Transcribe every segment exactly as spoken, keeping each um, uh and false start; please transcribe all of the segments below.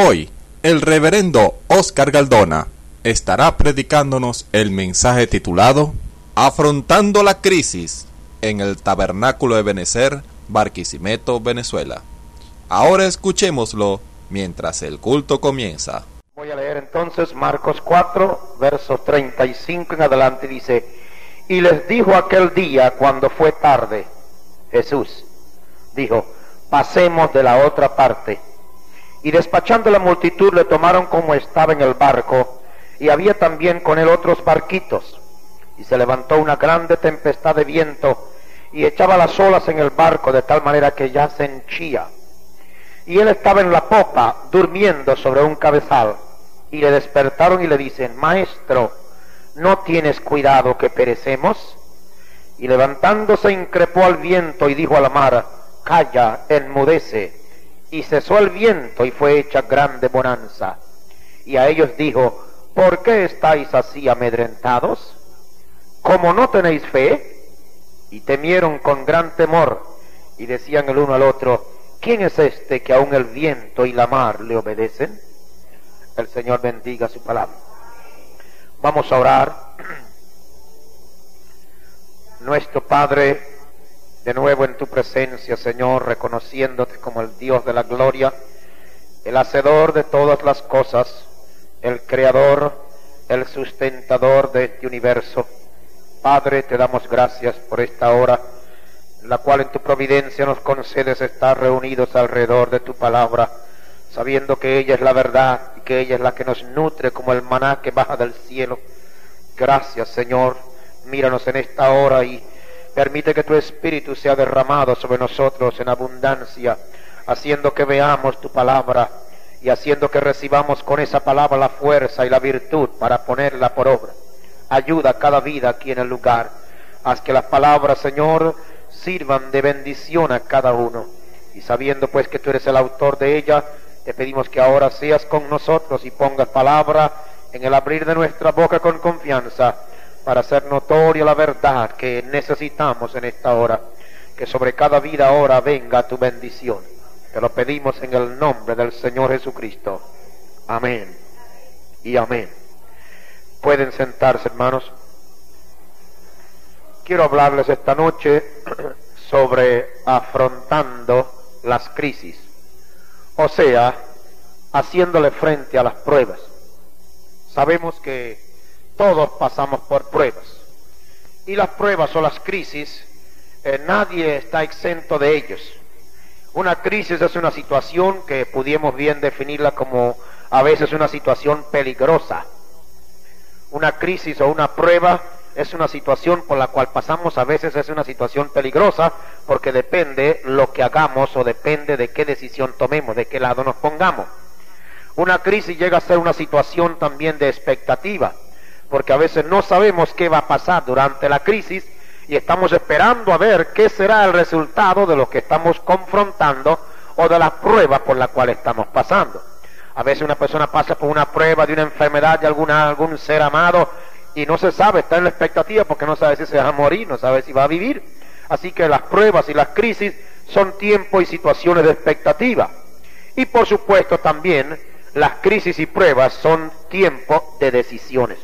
Hoy, el reverendo Oscar Galdona estará predicándonos el mensaje titulado Afrontando la crisis en el Tabernáculo de Ebenezer, Barquisimeto, Venezuela. Ahora escuchémoslo mientras el culto comienza. Voy a leer entonces Marcos cuatro, versos treinta y cinco en adelante. Dice: y les dijo aquel día, cuando fue tarde, Jesús dijo: pasemos de la otra parte. Y despachando la multitud, le tomaron como estaba en el barco, y había también con él otros barquitos. Y se levantó una grande tempestad de viento, y echaba las olas en el barco, de tal manera que ya se henchía. Y él estaba en la popa, durmiendo sobre un cabezal. Y le despertaron y le dicen: Maestro, ¿no tienes cuidado que perecemos? Y levantándose increpó al viento y dijo a la mar: Calla, enmudece. Y cesó el viento y fue hecha grande bonanza. Y a ellos dijo: ¿por qué estáis así amedrentados? ¿Cómo no tenéis fe? Y temieron con gran temor, y decían el uno al otro: ¿quién es este que aun el viento y la mar le obedecen? El Señor bendiga su palabra. Vamos a orar. Nuestro Padre, de nuevo en tu presencia, Señor, reconociéndote como el Dios de la gloria, el hacedor de todas las cosas, el creador, el sustentador de este universo. Padre, te damos gracias por esta hora, en la cual en tu providencia nos concedes estar reunidos alrededor de tu palabra, sabiendo que ella es la verdad y que ella es la que nos nutre como el maná que baja del cielo. Gracias, Señor. Míranos en esta hora y permite que tu Espíritu sea derramado sobre nosotros en abundancia, haciendo que veamos tu palabra y haciendo que recibamos con esa palabra la fuerza y la virtud para ponerla por obra. Ayuda a cada vida aquí en el lugar. Haz que las palabras, Señor, sirvan de bendición a cada uno. Y sabiendo pues que tú eres el autor de ella, te pedimos que ahora seas con nosotros y pongas palabra en el abrir de nuestra boca con confianza, para hacer notoria la verdad que necesitamos en esta hora. Que sobre cada vida ahora venga tu bendición. Te lo pedimos en el nombre del Señor Jesucristo. Amén y amén. Pueden sentarse, hermanos. Quiero hablarles esta noche sobre afrontando las crisis, o sea, haciéndole frente a las pruebas. Sabemos que todos pasamos por pruebas, y las pruebas o las crisis, eh, nadie está exento de ellos. Una crisis es una situación que pudiéramos bien definirla como a veces una situación peligrosa. Una crisis o una prueba es una situación por la cual pasamos, a veces es una situación peligrosa, porque depende lo que hagamos o depende de qué decisión tomemos, de qué lado nos pongamos. Una crisis llega a ser una situación también de expectativa, porque a veces no sabemos qué va a pasar durante la crisis y estamos esperando a ver qué será el resultado de lo que estamos confrontando o de las pruebas por las cuales estamos pasando. A veces una persona pasa por una prueba de una enfermedad de alguna, algún ser amado y no se sabe, está en la expectativa porque no sabe si se va a morir, no sabe si va a vivir. Así que las pruebas y las crisis son tiempos y situaciones de expectativa. Y por supuesto también las crisis y pruebas son tiempos de decisiones.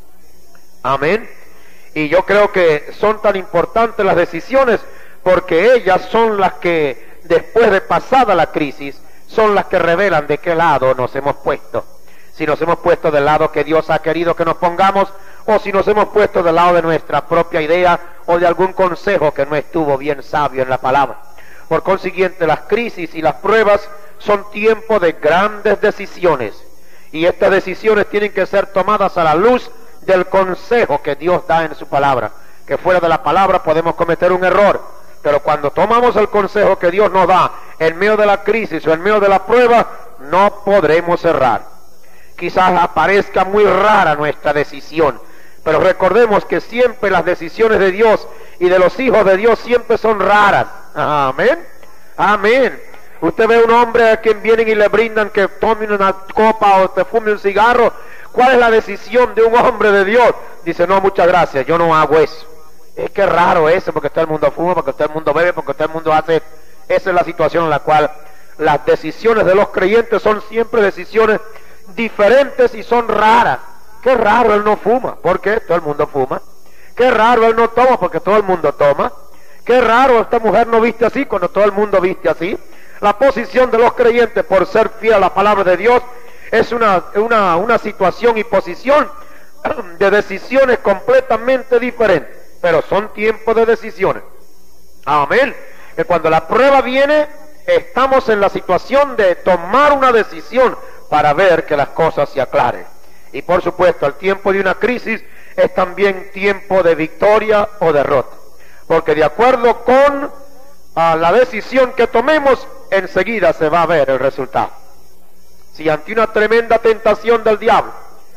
Amén. Y yo creo que son tan importantes las decisiones porque ellas son las que, después de pasada la crisis, son las que revelan de qué lado nos hemos puesto. Si nos hemos puesto del lado que Dios ha querido que nos pongamos, o si nos hemos puesto del lado de nuestra propia idea o de algún consejo que no estuvo bien sabio en la palabra. Por consiguiente, las crisis y las pruebas son tiempos de grandes decisiones, y estas decisiones tienen que ser tomadas a la luz del consejo que Dios da en su palabra. Que fuera de la palabra podemos cometer un error, pero cuando tomamos el consejo que Dios nos da en medio de la crisis o en medio de la prueba, no podremos errar. Quizás aparezca muy rara nuestra decisión, pero recordemos que siempre las decisiones de Dios y de los hijos de Dios siempre son raras. Amén, amén. Usted ve a un hombre a quien vienen y le brindan que tome una copa o te fume un cigarro. ¿Cuál es la decisión de un hombre de Dios? Dice: no, muchas gracias, yo no hago eso. Es que raro eso, porque todo el mundo fuma, porque todo el mundo bebe, porque todo el mundo hace. Esa es la situación en la cual las decisiones de los creyentes son siempre decisiones diferentes y son raras. Qué raro él no fuma, porque todo el mundo fuma. Qué raro él no toma, porque todo el mundo toma. Qué raro esta mujer no viste así, cuando todo el mundo viste así. La posición de los creyentes por ser fiel a la palabra de Dios es una, una, una situación y posición de decisiones completamente diferentes, pero son tiempos de decisiones. Amén. Que cuando la prueba viene, estamos en la situación de tomar una decisión para ver que las cosas se aclaren. Y por supuesto, el tiempo de una crisis es también tiempo de victoria o derrota, porque de acuerdo con a la decisión que tomemos, enseguida se va a ver el resultado. Si ante una tremenda tentación del diablo,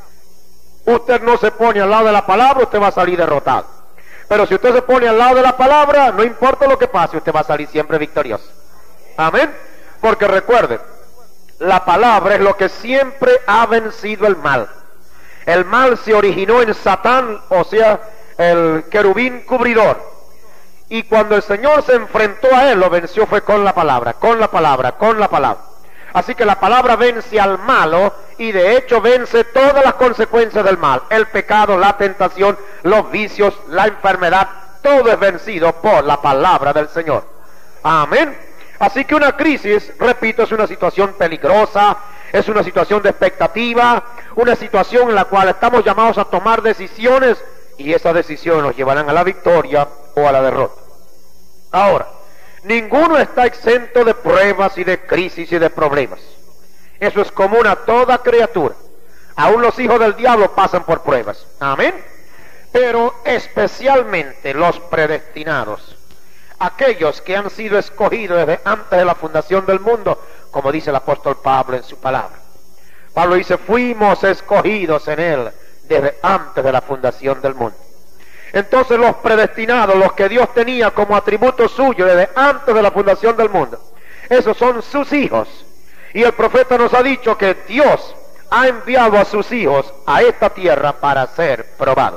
usted no se pone al lado de la palabra, usted va a salir derrotado. Pero si usted se pone al lado de la palabra, no importa lo que pase, usted va a salir siempre victorioso. Amén. Porque recuerde, la palabra es lo que siempre ha vencido el mal. El mal se originó en Satán, o sea, el querubín cubridor. Y cuando el Señor se enfrentó a él, lo venció fue con la palabra, con la palabra, con la palabra. Así que la palabra vence al malo y de hecho vence todas las consecuencias del mal. El pecado, la tentación, los vicios, la enfermedad, todo es vencido por la palabra del Señor. Amén. Así que una crisis, repito, es una situación peligrosa, es una situación de expectativa, una situación en la cual estamos llamados a tomar decisiones y esas decisiones nos llevarán a la victoria o a la derrota. Ahora, ninguno está exento de pruebas y de crisis y de problemas. Eso es común a toda criatura. Aún los hijos del diablo pasan por pruebas. Amén. Pero especialmente los predestinados, aquellos que han sido escogidos desde antes de la fundación del mundo, como dice el apóstol Pablo en su palabra. Pablo dice, fuimos escogidos en él desde antes de la fundación del mundo. Entonces los predestinados, los que Dios tenía como atributo suyo desde antes de la fundación del mundo, esos son sus hijos. Y el profeta nos ha dicho que Dios ha enviado a sus hijos a esta tierra para ser probados.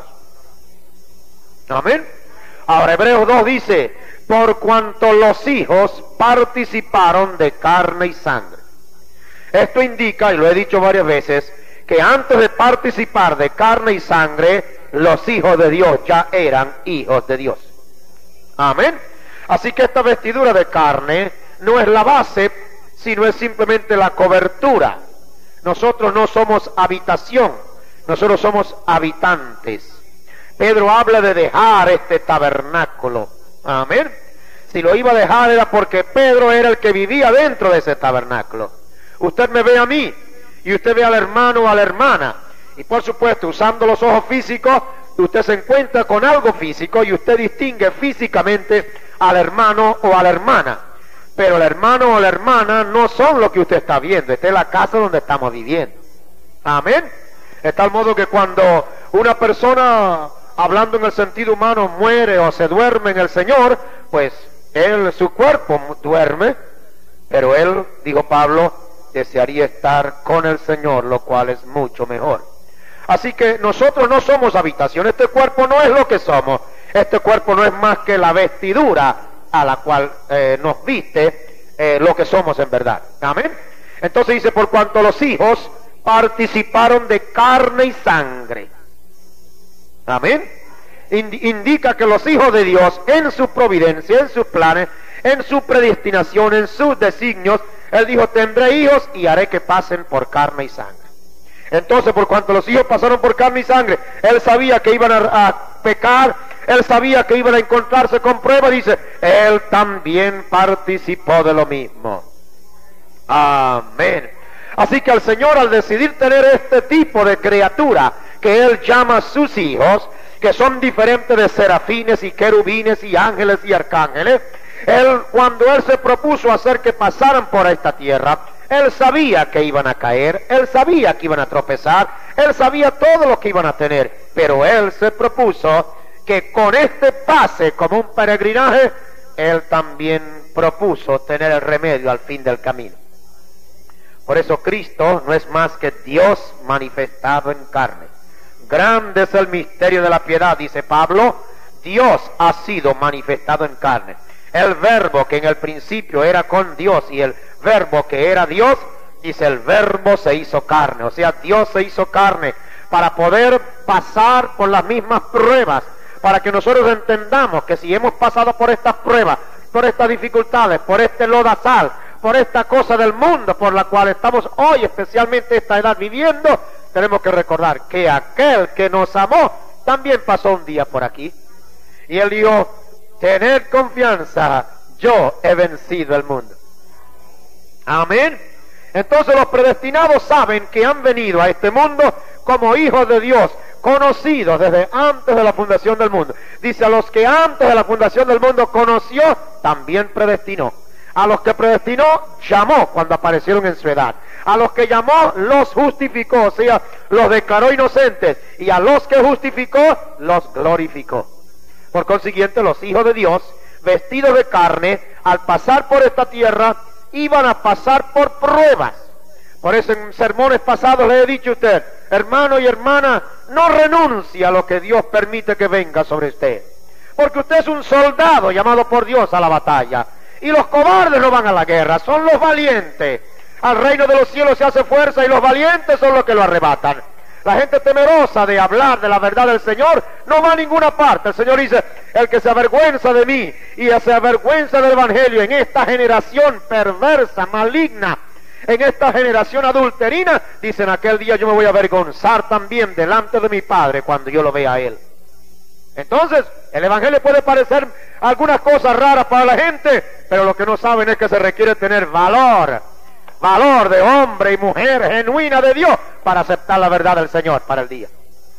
Amén. Ahora Hebreos dos dice, por cuanto los hijos participaron de carne y sangre. Esto indica, y lo he dicho varias veces, que antes de participar de carne y sangre, los hijos de Dios ya eran hijos de Dios. Amén. Así que esta vestidura de carne no es la base, sino es simplemente la cobertura. Nosotros no somos habitación, nosotros somos habitantes. Pedro habla de dejar este tabernáculo. Amén. Si lo iba a dejar era porque Pedro era el que vivía dentro de ese tabernáculo. Usted me ve a mí y usted ve al hermano o a la hermana. Y por supuesto, usando los ojos físicos, usted se encuentra con algo físico y usted distingue físicamente al hermano o a la hermana. Pero el hermano o la hermana no son lo que usted está viendo. Esta es la casa donde estamos viviendo. Amén. De tal modo que cuando una persona, hablando en el sentido humano, muere o se duerme en el Señor, pues él, su cuerpo duerme, pero él, dijo Pablo, desearía estar con el Señor, lo cual es mucho mejor. Así que nosotros no somos habitación, este cuerpo no es lo que somos, este cuerpo no es más que la vestidura a la cual eh, nos viste eh, lo que somos en verdad. Amén. Entonces dice, por cuanto los hijos participaron de carne y sangre. Amén. Indica que los hijos de Dios, en su providencia, en sus planes, en su predestinación, en sus designios, Él dijo, tendré hijos y haré que pasen por carne y sangre. Entonces, por cuanto los hijos pasaron por carne y sangre, Él sabía que iban a, a pecar, Él sabía que iban a encontrarse con pruebas, dice, Él también participó de lo mismo. Amén. Así que el Señor, al decidir tener este tipo de criatura, que Él llama sus hijos, que son diferentes de serafines y querubines y ángeles y arcángeles, Él, cuando Él se propuso hacer que pasaran por esta tierra, Él sabía que iban a caer, Él sabía que iban a tropezar, Él sabía todo lo que iban a tener, pero Él se propuso que con este pase como un peregrinaje, Él también propuso tener el remedio al fin del camino. Por eso Cristo no es más que Dios manifestado en carne. Grande es el misterio de la piedad, dice Pablo, Dios ha sido manifestado en carne. el verbo que en el principio era con Dios y el verbo que era Dios, dice el verbo se hizo carne, o sea, Dios se hizo carne para poder pasar por las mismas pruebas, para que nosotros entendamos que si hemos pasado por estas pruebas, por estas dificultades, por este lodazal, por esta cosa del mundo por la cual estamos hoy, especialmente esta edad viviendo, tenemos que recordar que aquel que nos amó también pasó un día por aquí. Y él dijo, tened confianza, yo he vencido el mundo. Amén. Entonces los predestinados saben que han venido a este mundo como hijos de Dios, conocidos desde antes de la fundación del mundo. Dice, a los que antes de la fundación del mundo conoció, también predestinó. A los que predestinó, llamó cuando aparecieron en su edad. A los que llamó, los justificó, o sea, los declaró inocentes. Y a los que justificó, los glorificó. Por consiguiente, los hijos de Dios, vestidos de carne, al pasar por esta tierra, iban a pasar por pruebas. Por eso en sermones pasados le he dicho a usted, hermano y hermana, no renuncie a lo que Dios permite que venga sobre usted. Porque usted es un soldado llamado por Dios a la batalla. Y los cobardes no van a la guerra, son los valientes. Al reino de los cielos se hace fuerza y los valientes son los que lo arrebatan. La gente temerosa de hablar de la verdad del Señor no va a ninguna parte. El Señor dice, el que se avergüenza de mí y se avergüenza del Evangelio en esta generación perversa, maligna, en esta generación adulterina, dice, en aquel día yo me voy a avergonzar también delante de mi Padre cuando yo lo vea a Él. Entonces, el Evangelio puede parecer algunas cosas raras para la gente, pero lo que no saben es que se requiere tener valor, valor de hombre y mujer genuina de Dios para aceptar la verdad del Señor para el día.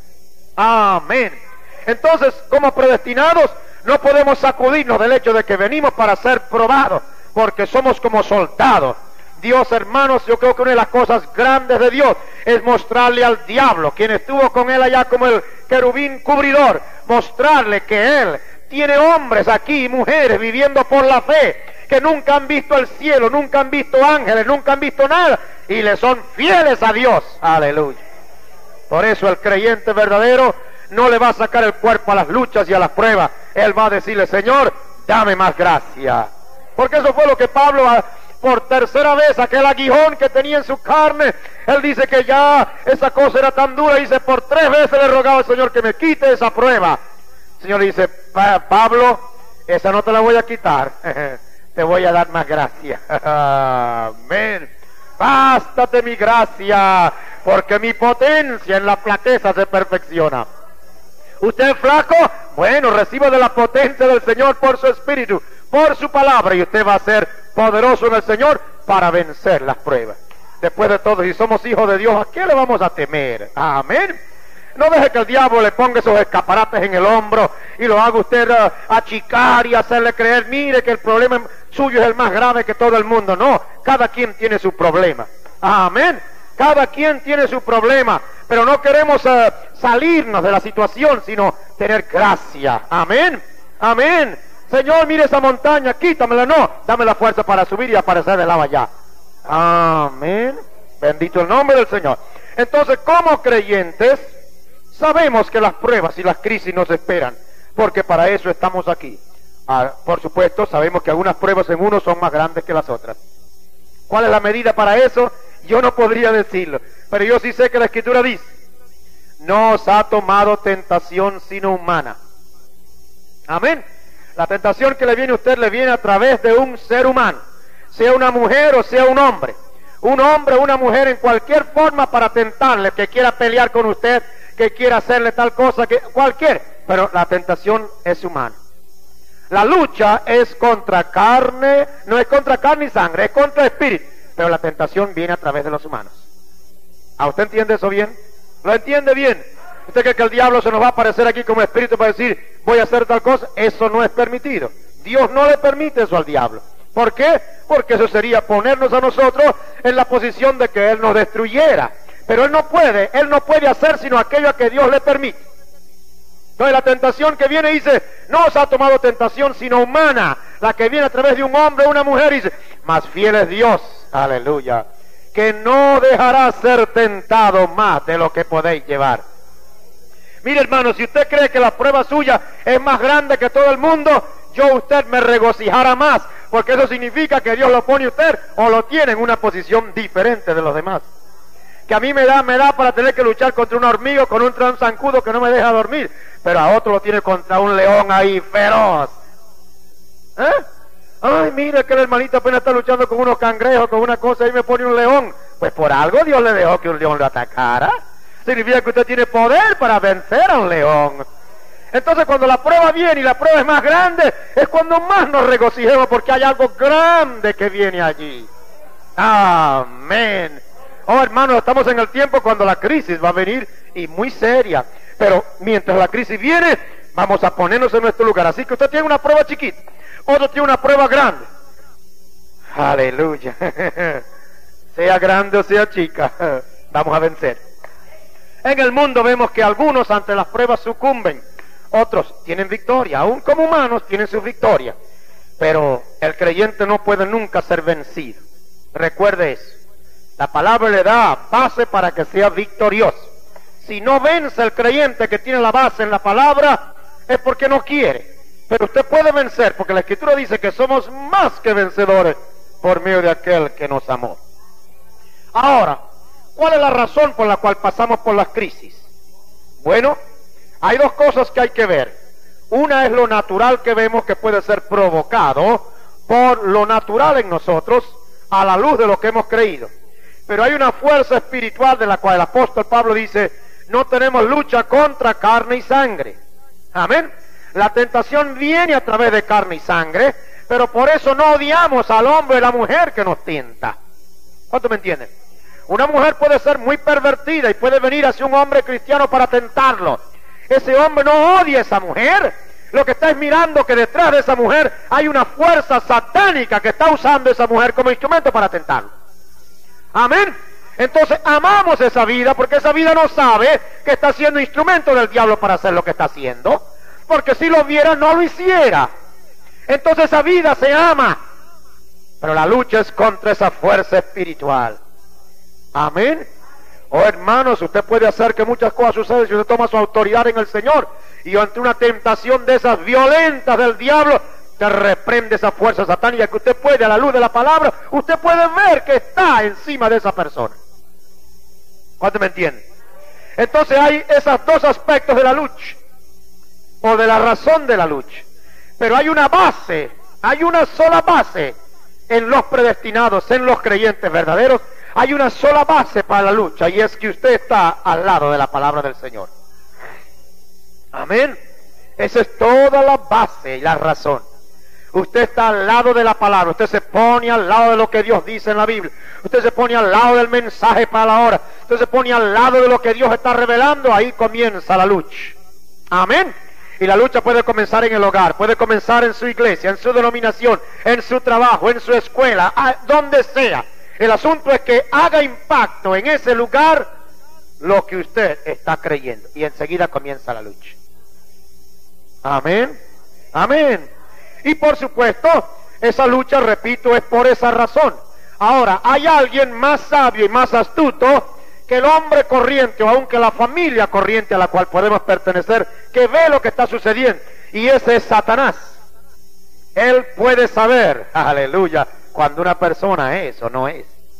Amén. Entonces, como predestinados, no podemos sacudirnos del hecho de que venimos para ser probados, porque somos como soldados. Dios, hermanos, yo creo que una de las cosas grandes de Dios es mostrarle al diablo, quien estuvo con él allá como el querubín cubridor, mostrarle que él tiene hombres aquí y mujeres viviendo por la fe, que nunca han visto el cielo, nunca han visto ángeles, nunca han visto nada, y le son fieles a Dios. Aleluya. Por eso el creyente verdadero no le va a sacar el cuerpo a las luchas y a las pruebas. Él va a decirle, Señor, dame más gracia. Porque eso fue lo que Pablo, por tercera vez, aquel aguijón que tenía en su carne, él dice que ya esa cosa era tan dura, dice, por tres veces le rogaba al Señor que me quite esa prueba. El Señor le dice, Pablo, esa no te la voy a quitar, te voy a dar más gracia. Amén. Bástate mi gracia, porque mi potencia en la flaqueza se perfecciona. ¿Usted es flaco? Bueno, reciba de la potencia del Señor por su espíritu, por su palabra, y usted va a ser poderoso en el Señor para vencer las pruebas. Después de todo, si somos hijos de Dios, ¿a qué le vamos a temer? Amén. No deje que el diablo le ponga esos escaparates en el hombro y lo haga usted uh, achicar y hacerle creer, mire que el problema suyo es el más grave que todo el mundo. No, cada quien tiene su problema. Amén. Cada quien tiene su problema, pero no queremos uh, salirnos de la situación, sino tener gracia. Amén. Amén. Señor, mire esa montaña, quítamela. No, dame la fuerza para subir y aparecer del lado allá. Amén. Bendito el nombre del Señor. Entonces, como creyentes, sabemos que las pruebas y las crisis nos esperan, porque para eso estamos aquí. Ah, por supuesto, sabemos que algunas pruebas en uno son más grandes que las otras. ¿Cuál es la medida para eso? Yo no podría decirlo, pero yo sí sé que la Escritura dice, no os ha tomado tentación sino humana. Amén. La tentación que le viene a usted le viene a través de un ser humano, sea una mujer o sea un hombre. Un hombre o una mujer en cualquier forma para tentarle, que quiera pelear con usted, que quiera hacerle tal cosa, que cualquier, pero la tentación es humana. La lucha es contra carne, no es contra carne y sangre, es contra espíritu, pero la tentación viene a través de los humanos. ¿A usted entiende eso bien? ¿Lo entiende bien? ¿Usted cree que el diablo se nos va a aparecer aquí como espíritu para decir, voy a hacer tal cosa? Eso no es permitido. Dios no le permite eso al diablo. ¿Por qué? Porque eso sería ponernos a nosotros en la posición de que Él nos destruyera. Pero Él no puede, Él no puede hacer sino aquello a que Dios le permite. Entonces la tentación que viene dice, no os ha tomado tentación sino humana, la que viene a través de un hombre o una mujer, dice, más fiel es Dios, aleluya, que no dejará ser tentado más de lo que podéis llevar. Mire hermano, si usted cree que la prueba suya es más grande que todo el mundo, yo usted me regocijara más, porque eso significa que Dios lo pone usted o lo tiene en una posición diferente de los demás. Que a mí me da, me da para tener que luchar contra un hormiga, con un transancudo que no me deja dormir, pero a otro lo tiene contra un león ahí feroz. ¿Eh? Ay, mire que el hermanito apenas está luchando con unos cangrejos, con una cosa, y me pone un león. Pues por algo Dios le dejó que un león lo atacara. Significa que usted tiene poder para vencer a un león. Entonces cuando la prueba viene y la prueba es más grande, es cuando más nos regocijemos, porque hay algo grande que viene allí. Amén. Oh, hermanos, estamos en el tiempo cuando la crisis va a venir, y muy seria. Pero mientras la crisis viene, vamos a ponernos en nuestro lugar. Así que usted tiene una prueba chiquita, otro tiene una prueba grande. Aleluya. Sea grande o sea chica, vamos a vencer. En el mundo vemos que algunos ante las pruebas sucumben, otros tienen victoria, aún como humanos tienen sus victorias, pero el creyente no puede nunca ser vencido. Recuerde eso, la palabra le da base para que sea victorioso. Si no vence el creyente que tiene la base en la palabra, es porque no quiere, pero usted puede vencer, porque la Escritura dice que somos más que vencedores por medio de aquel que nos amó. Ahora, ¿cuál es la razón por la cual pasamos por las crisis? Bueno, hay dos cosas que hay que ver. Una es lo natural que vemos, que puede ser provocado por lo natural en nosotros a la luz de lo que hemos creído. Pero hay una fuerza espiritual de la cual el apóstol Pablo dice, no tenemos lucha contra carne y sangre. Amén. La tentación viene a través de carne y sangre, pero por eso no odiamos al hombre y la mujer que nos tienta. ¿Cuánto me entienden? Una mujer puede ser muy pervertida y puede venir hacia un hombre cristiano para tentarlo. Ese hombre no odia a esa mujer. Lo que está es mirando que detrás de esa mujer hay una fuerza satánica que está usando a esa mujer como instrumento para tentarlo. Amén. Entonces amamos esa vida, porque esa vida no sabe que está siendo instrumento del diablo para hacer lo que está haciendo, porque si lo viera no lo hiciera. Entonces esa vida se ama, pero la lucha es contra esa fuerza espiritual. Amén. Oh, hermanos, usted puede hacer que muchas cosas sucedan si usted toma su autoridad en el Señor, y ante una tentación de esas violentas del diablo, te reprende esa fuerza satánica que usted puede, a la luz de la palabra, usted puede ver que está encima de esa persona. ¿Cuánto me entienden? Entonces hay esos dos aspectos de la lucha, o de la razón de la lucha. Pero hay una base, hay una sola base en los predestinados, en los creyentes verdaderos. Hay una sola base para la lucha, y es que usted está al lado de la palabra del Señor. Amén. Esa es toda la base y la razón. Usted está al lado de la palabra, usted se pone al lado de lo que Dios dice en la Biblia, usted se pone al lado del mensaje para la hora, usted se pone al lado de lo que Dios está revelando. Ahí comienza la lucha. Amén. Y la lucha puede comenzar en el hogar, puede comenzar en su iglesia, en su denominación, en su trabajo, en su escuela, donde sea. El asunto es que haga impacto en ese lugar lo que usted está creyendo, y enseguida comienza la lucha. Amén. Amén. Y por supuesto, esa lucha, repito, es por esa razón. Ahora, hay alguien más sabio y más astuto que el hombre corriente, o aunque la familia corriente a la cual podemos pertenecer, que ve lo que está sucediendo, y ese es Satanás. Él puede saber, aleluya, cuando una persona es o no es.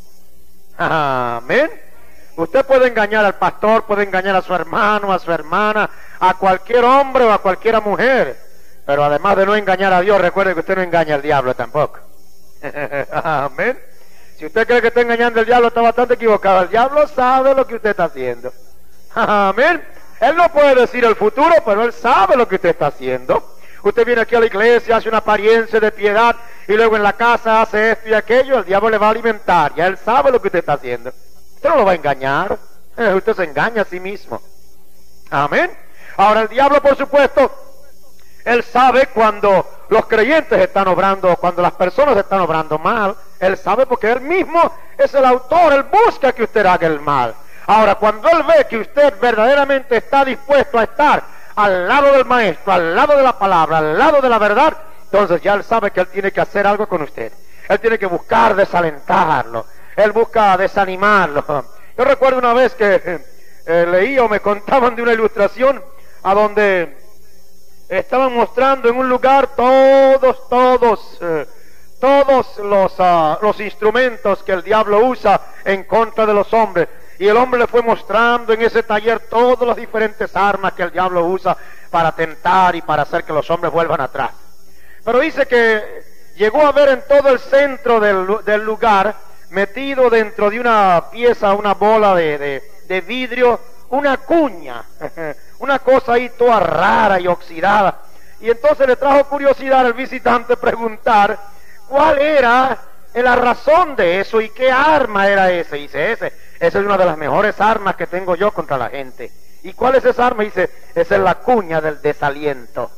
Amén. Usted puede engañar al pastor, puede engañar a su hermano, a su hermana, a cualquier hombre o a cualquier mujer, pero además de no engañar a Dios, recuerde que usted no engaña al diablo tampoco. Amén. Si usted cree que está engañando al diablo, está bastante equivocado. El diablo sabe lo que usted está haciendo. Amén. Él no puede decir el futuro, pero él sabe lo que usted está haciendo. Usted viene aquí a la iglesia, hace una apariencia de piedad, y luego en la casa hace esto y aquello. El diablo le va a alimentar. Ya él sabe lo que usted está haciendo. Usted no lo va a engañar. Eh, usted se engaña a sí mismo. Amén. Ahora el diablo, por supuesto, él sabe cuando los creyentes están obrando, cuando las personas están obrando mal. Él sabe porque él mismo es el autor. Él busca que usted haga el mal. Ahora, cuando él ve que usted verdaderamente está dispuesto a estar al lado del maestro, al lado de la palabra, al lado de la verdad, entonces ya él sabe que él tiene que hacer algo con usted. Él tiene que buscar desalentarlo. Él busca desanimarlo. Yo recuerdo una vez que eh, leí o me contaban de una ilustración a donde estaban mostrando en un lugar todos, todos, eh, todos los, uh, los instrumentos que el diablo usa en contra de los hombres. Y el hombre le fue mostrando en ese taller todas las diferentes armas que el diablo usa para tentar y para hacer que los hombres vuelvan atrás. Pero dice que llegó a ver en todo el centro del, del lugar, metido dentro de una pieza, una bola de, de, de vidrio, una cuña, una cosa ahí toda rara y oxidada. Y entonces le trajo curiosidad al visitante preguntar cuál era la razón de eso y qué arma era ese. Y dice, ese, esa es una de las mejores armas que tengo yo contra la gente. ¿Y cuál es esa arma? Y dice, esa es la cuña del desaliento.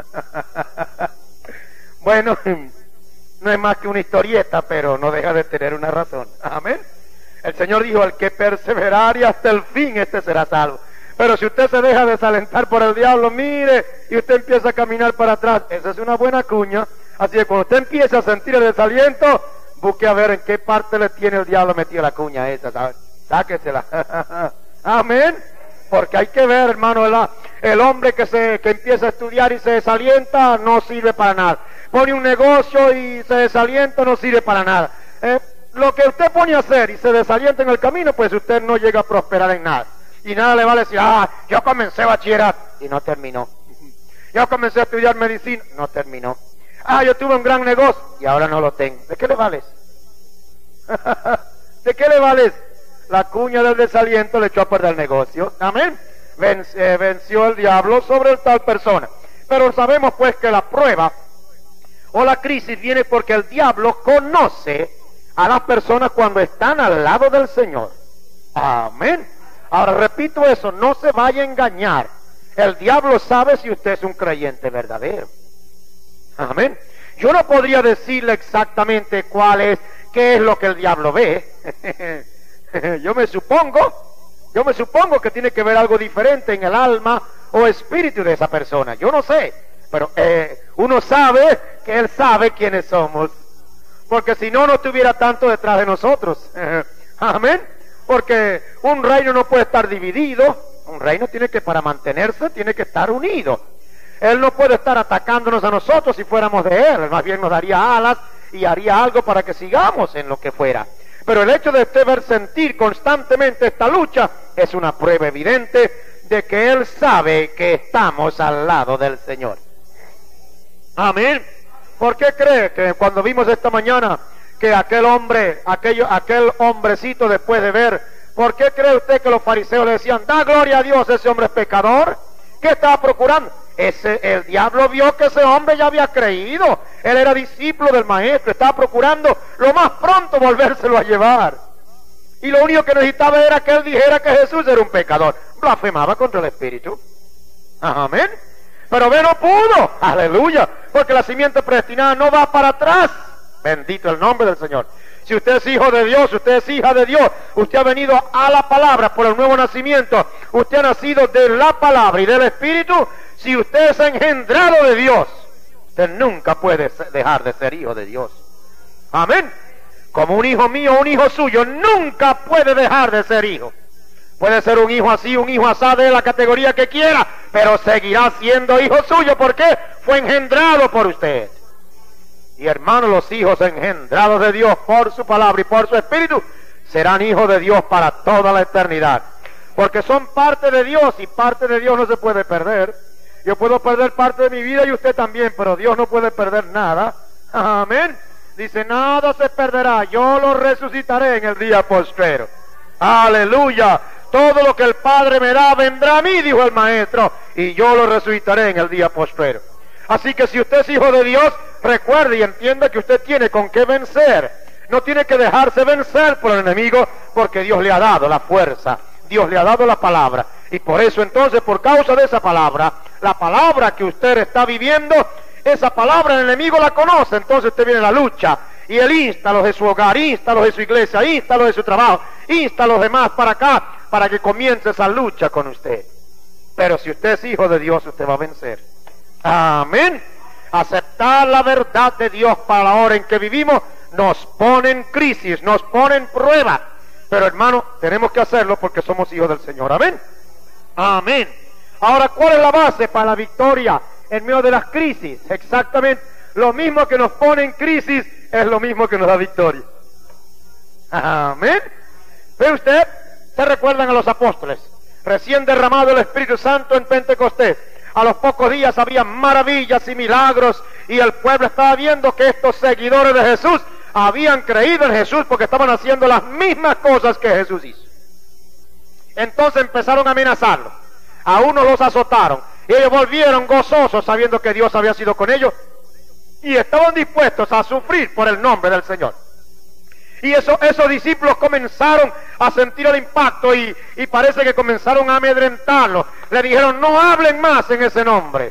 Bueno, no es más que una historieta, pero no deja de tener una razón. Amén. El Señor dijo, al que perseverare hasta el fin, este será salvo. Pero si usted se deja desalentar por el diablo, mire, y usted empieza a caminar para atrás, esa es una buena cuña. Así que cuando usted empiece a sentir el desaliento, busque a ver en qué parte le tiene el diablo metido la cuña esa, ¿sabes? Sáquesela. Amén. Porque hay que ver, hermano, ¿verdad? El hombre que se que empieza a estudiar y se desalienta no sirve para nada. Pone un negocio y se desalienta, no sirve para nada. Eh, lo que usted pone a hacer y se desalienta en el camino, pues usted no llega a prosperar en nada. Y nada le va a decir, ah, yo comencé bachillerato y no terminó. Yo comencé a estudiar medicina, no terminó. Ah, yo tuve un gran negocio y ahora no lo tengo. ¿De qué le vales? ¿De qué le vales? La cuña del desaliento le echó a perder el negocio. Amén. Ven, eh, venció el diablo sobre el tal persona. Pero sabemos pues que la prueba o la crisis viene porque el diablo conoce a las personas cuando están al lado del Señor. Amén. Ahora repito eso, no se vaya a engañar. El diablo sabe si usted es un creyente verdadero. Amén. Yo no podría decirle exactamente cuál es, qué es lo que el diablo ve. Yo me supongo, yo me supongo que tiene que ver algo diferente en el alma o espíritu de esa persona. Yo no sé, pero eh, uno sabe que él sabe quiénes somos. Porque si no, no estuviera tanto detrás de nosotros. Amén. Porque un reino no puede estar dividido. Un reino tiene que, para mantenerse, tiene que estar unido. Él no puede estar atacándonos a nosotros si fuéramos de él. Él más bien nos daría alas y haría algo para que sigamos en lo que fuera. Pero el hecho de usted ver sentir constantemente esta lucha es una prueba evidente de que él sabe que estamos al lado del Señor. Amén. ¿Por qué cree que cuando vimos esta mañana que aquel hombre, aquello, aquel hombrecito después de ver, ¿por qué cree usted que los fariseos le decían, da gloria a Dios, ese hombre es pecador? ¿Qué estaba procurando? Ese, el diablo vio que ese hombre ya había creído, él era discípulo del maestro, estaba procurando lo más pronto volvérselo a llevar. Y lo único que necesitaba era que él dijera que Jesús era un pecador. Blasfemaba contra el Espíritu. Amén. Pero ve, no pudo, aleluya, porque la simiente predestinada no va para atrás. Bendito el nombre del Señor. Si usted es hijo de Dios, usted es hija de Dios, usted ha venido a la palabra por el nuevo nacimiento, usted ha nacido de la palabra y del Espíritu. Si usted es engendrado de Dios, usted nunca puede dejar de ser hijo de Dios. Amén. Como un hijo mío, un hijo suyo, nunca puede dejar de ser hijo. Puede ser un hijo así, un hijo asá, de la categoría que quiera, pero seguirá siendo hijo suyo. ¿Por qué? Fue engendrado por usted. Y hermanos, los hijos engendrados de Dios por su palabra y por su Espíritu serán hijos de Dios para toda la eternidad. Porque son parte de Dios y parte de Dios no se puede perder. Yo puedo perder parte de mi vida y usted también, pero Dios no puede perder nada. Amén. Dice, nada se perderá, yo lo resucitaré en el día postrero. Aleluya. Todo lo que el Padre me da vendrá a mí, dijo el Maestro, y yo lo resucitaré en el día postrero. Así que si usted es hijo de Dios, recuerde y entienda que usted tiene con qué vencer. No tiene que dejarse vencer por el enemigo, porque Dios le ha dado la fuerza, Dios le ha dado la palabra. Y por eso entonces, por causa de esa palabra, la palabra que usted está viviendo, esa palabra el enemigo la conoce. Entonces usted viene a la lucha y él insta a los de su hogar, insta a los de su iglesia, insta a los de su trabajo, insta a los demás para acá, para que comience esa lucha con usted. Pero si usted es hijo de Dios, usted va a vencer. Amén. Aceptar la verdad de Dios para la hora en que vivimos nos pone en crisis, nos pone en prueba. Pero hermano, tenemos que hacerlo porque somos hijos del Señor. Amén. Amén. Ahora, ¿cuál es la base para la victoria en medio de las crisis. Exactamente lo mismo que nos pone en crisis es lo mismo que nos da victoria. Amén. ¿Ve usted? ¿Se recuerdan a los apóstoles? Recién derramado el Espíritu Santo en Pentecostés. A los pocos días había maravillas y milagros y el pueblo estaba viendo que estos seguidores de Jesús habían creído en Jesús porque estaban haciendo las mismas cosas que Jesús hizo. Entonces empezaron a amenazarlos. A unos los azotaron y ellos volvieron gozosos sabiendo que Dios había sido con ellos y estaban dispuestos a sufrir por el nombre del Señor. Y eso, esos discípulos comenzaron a sentir el impacto y, y parece que comenzaron a amedrentarlos. Le dijeron, no hablen más en ese nombre.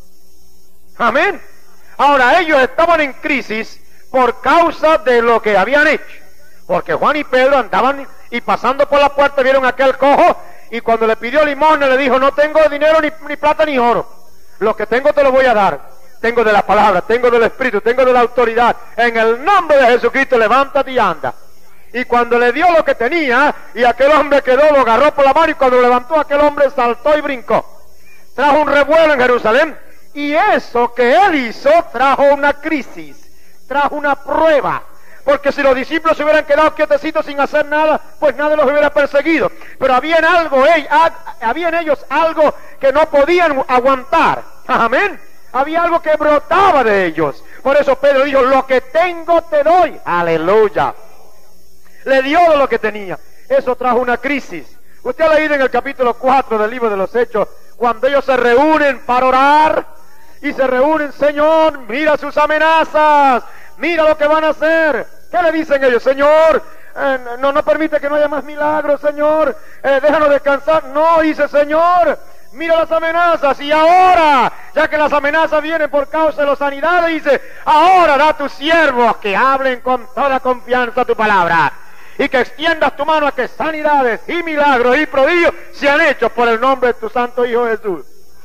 Amén. Ahora ellos estaban en crisis por causa de lo que habían hecho. Porque Juan y Pedro andaban y pasando por la puerta vieron a aquel cojo y cuando le pidió limosna le dijo, no tengo dinero ni, ni plata ni oro. Lo que tengo te lo voy a dar. Tengo de la palabra, tengo del Espíritu, tengo de la autoridad. En el nombre de Jesucristo, levántate y anda. Y cuando le dio lo que tenía, y aquel hombre quedó, lo agarró por la mano, y cuando lo levantó, aquel hombre saltó y brincó. Trajo un revuelo en Jerusalén, y eso que él hizo trajo una crisis, trajo una prueba. Porque si los discípulos se hubieran quedado quietecitos sin hacer nada, pues nadie los hubiera perseguido. Pero había en algo, había en ellos algo que no podían aguantar. Amén. Había algo que brotaba de ellos. Por eso Pedro dijo, lo que tengo te doy. Aleluya. Le dio de lo que tenía. Eso trajo una crisis. Usted ha leído en el capítulo cuatro del libro de los Hechos, cuando ellos se reúnen para orar, y se reúnen, Señor, mira sus amenazas, mira lo que van a hacer. ¿Qué le dicen ellos? Señor, eh, no, no permite que no haya más milagros, Señor, eh, déjanos descansar. No, dice, Señor, mira las amenazas, y ahora, ya que las amenazas vienen por causa de las sanidades, dice, ahora da a tus siervos que hablen con toda confianza tu palabra, y que extiendas tu mano a que sanidades y milagros y prodigios sean hechos por el nombre de tu santo Hijo Jesús.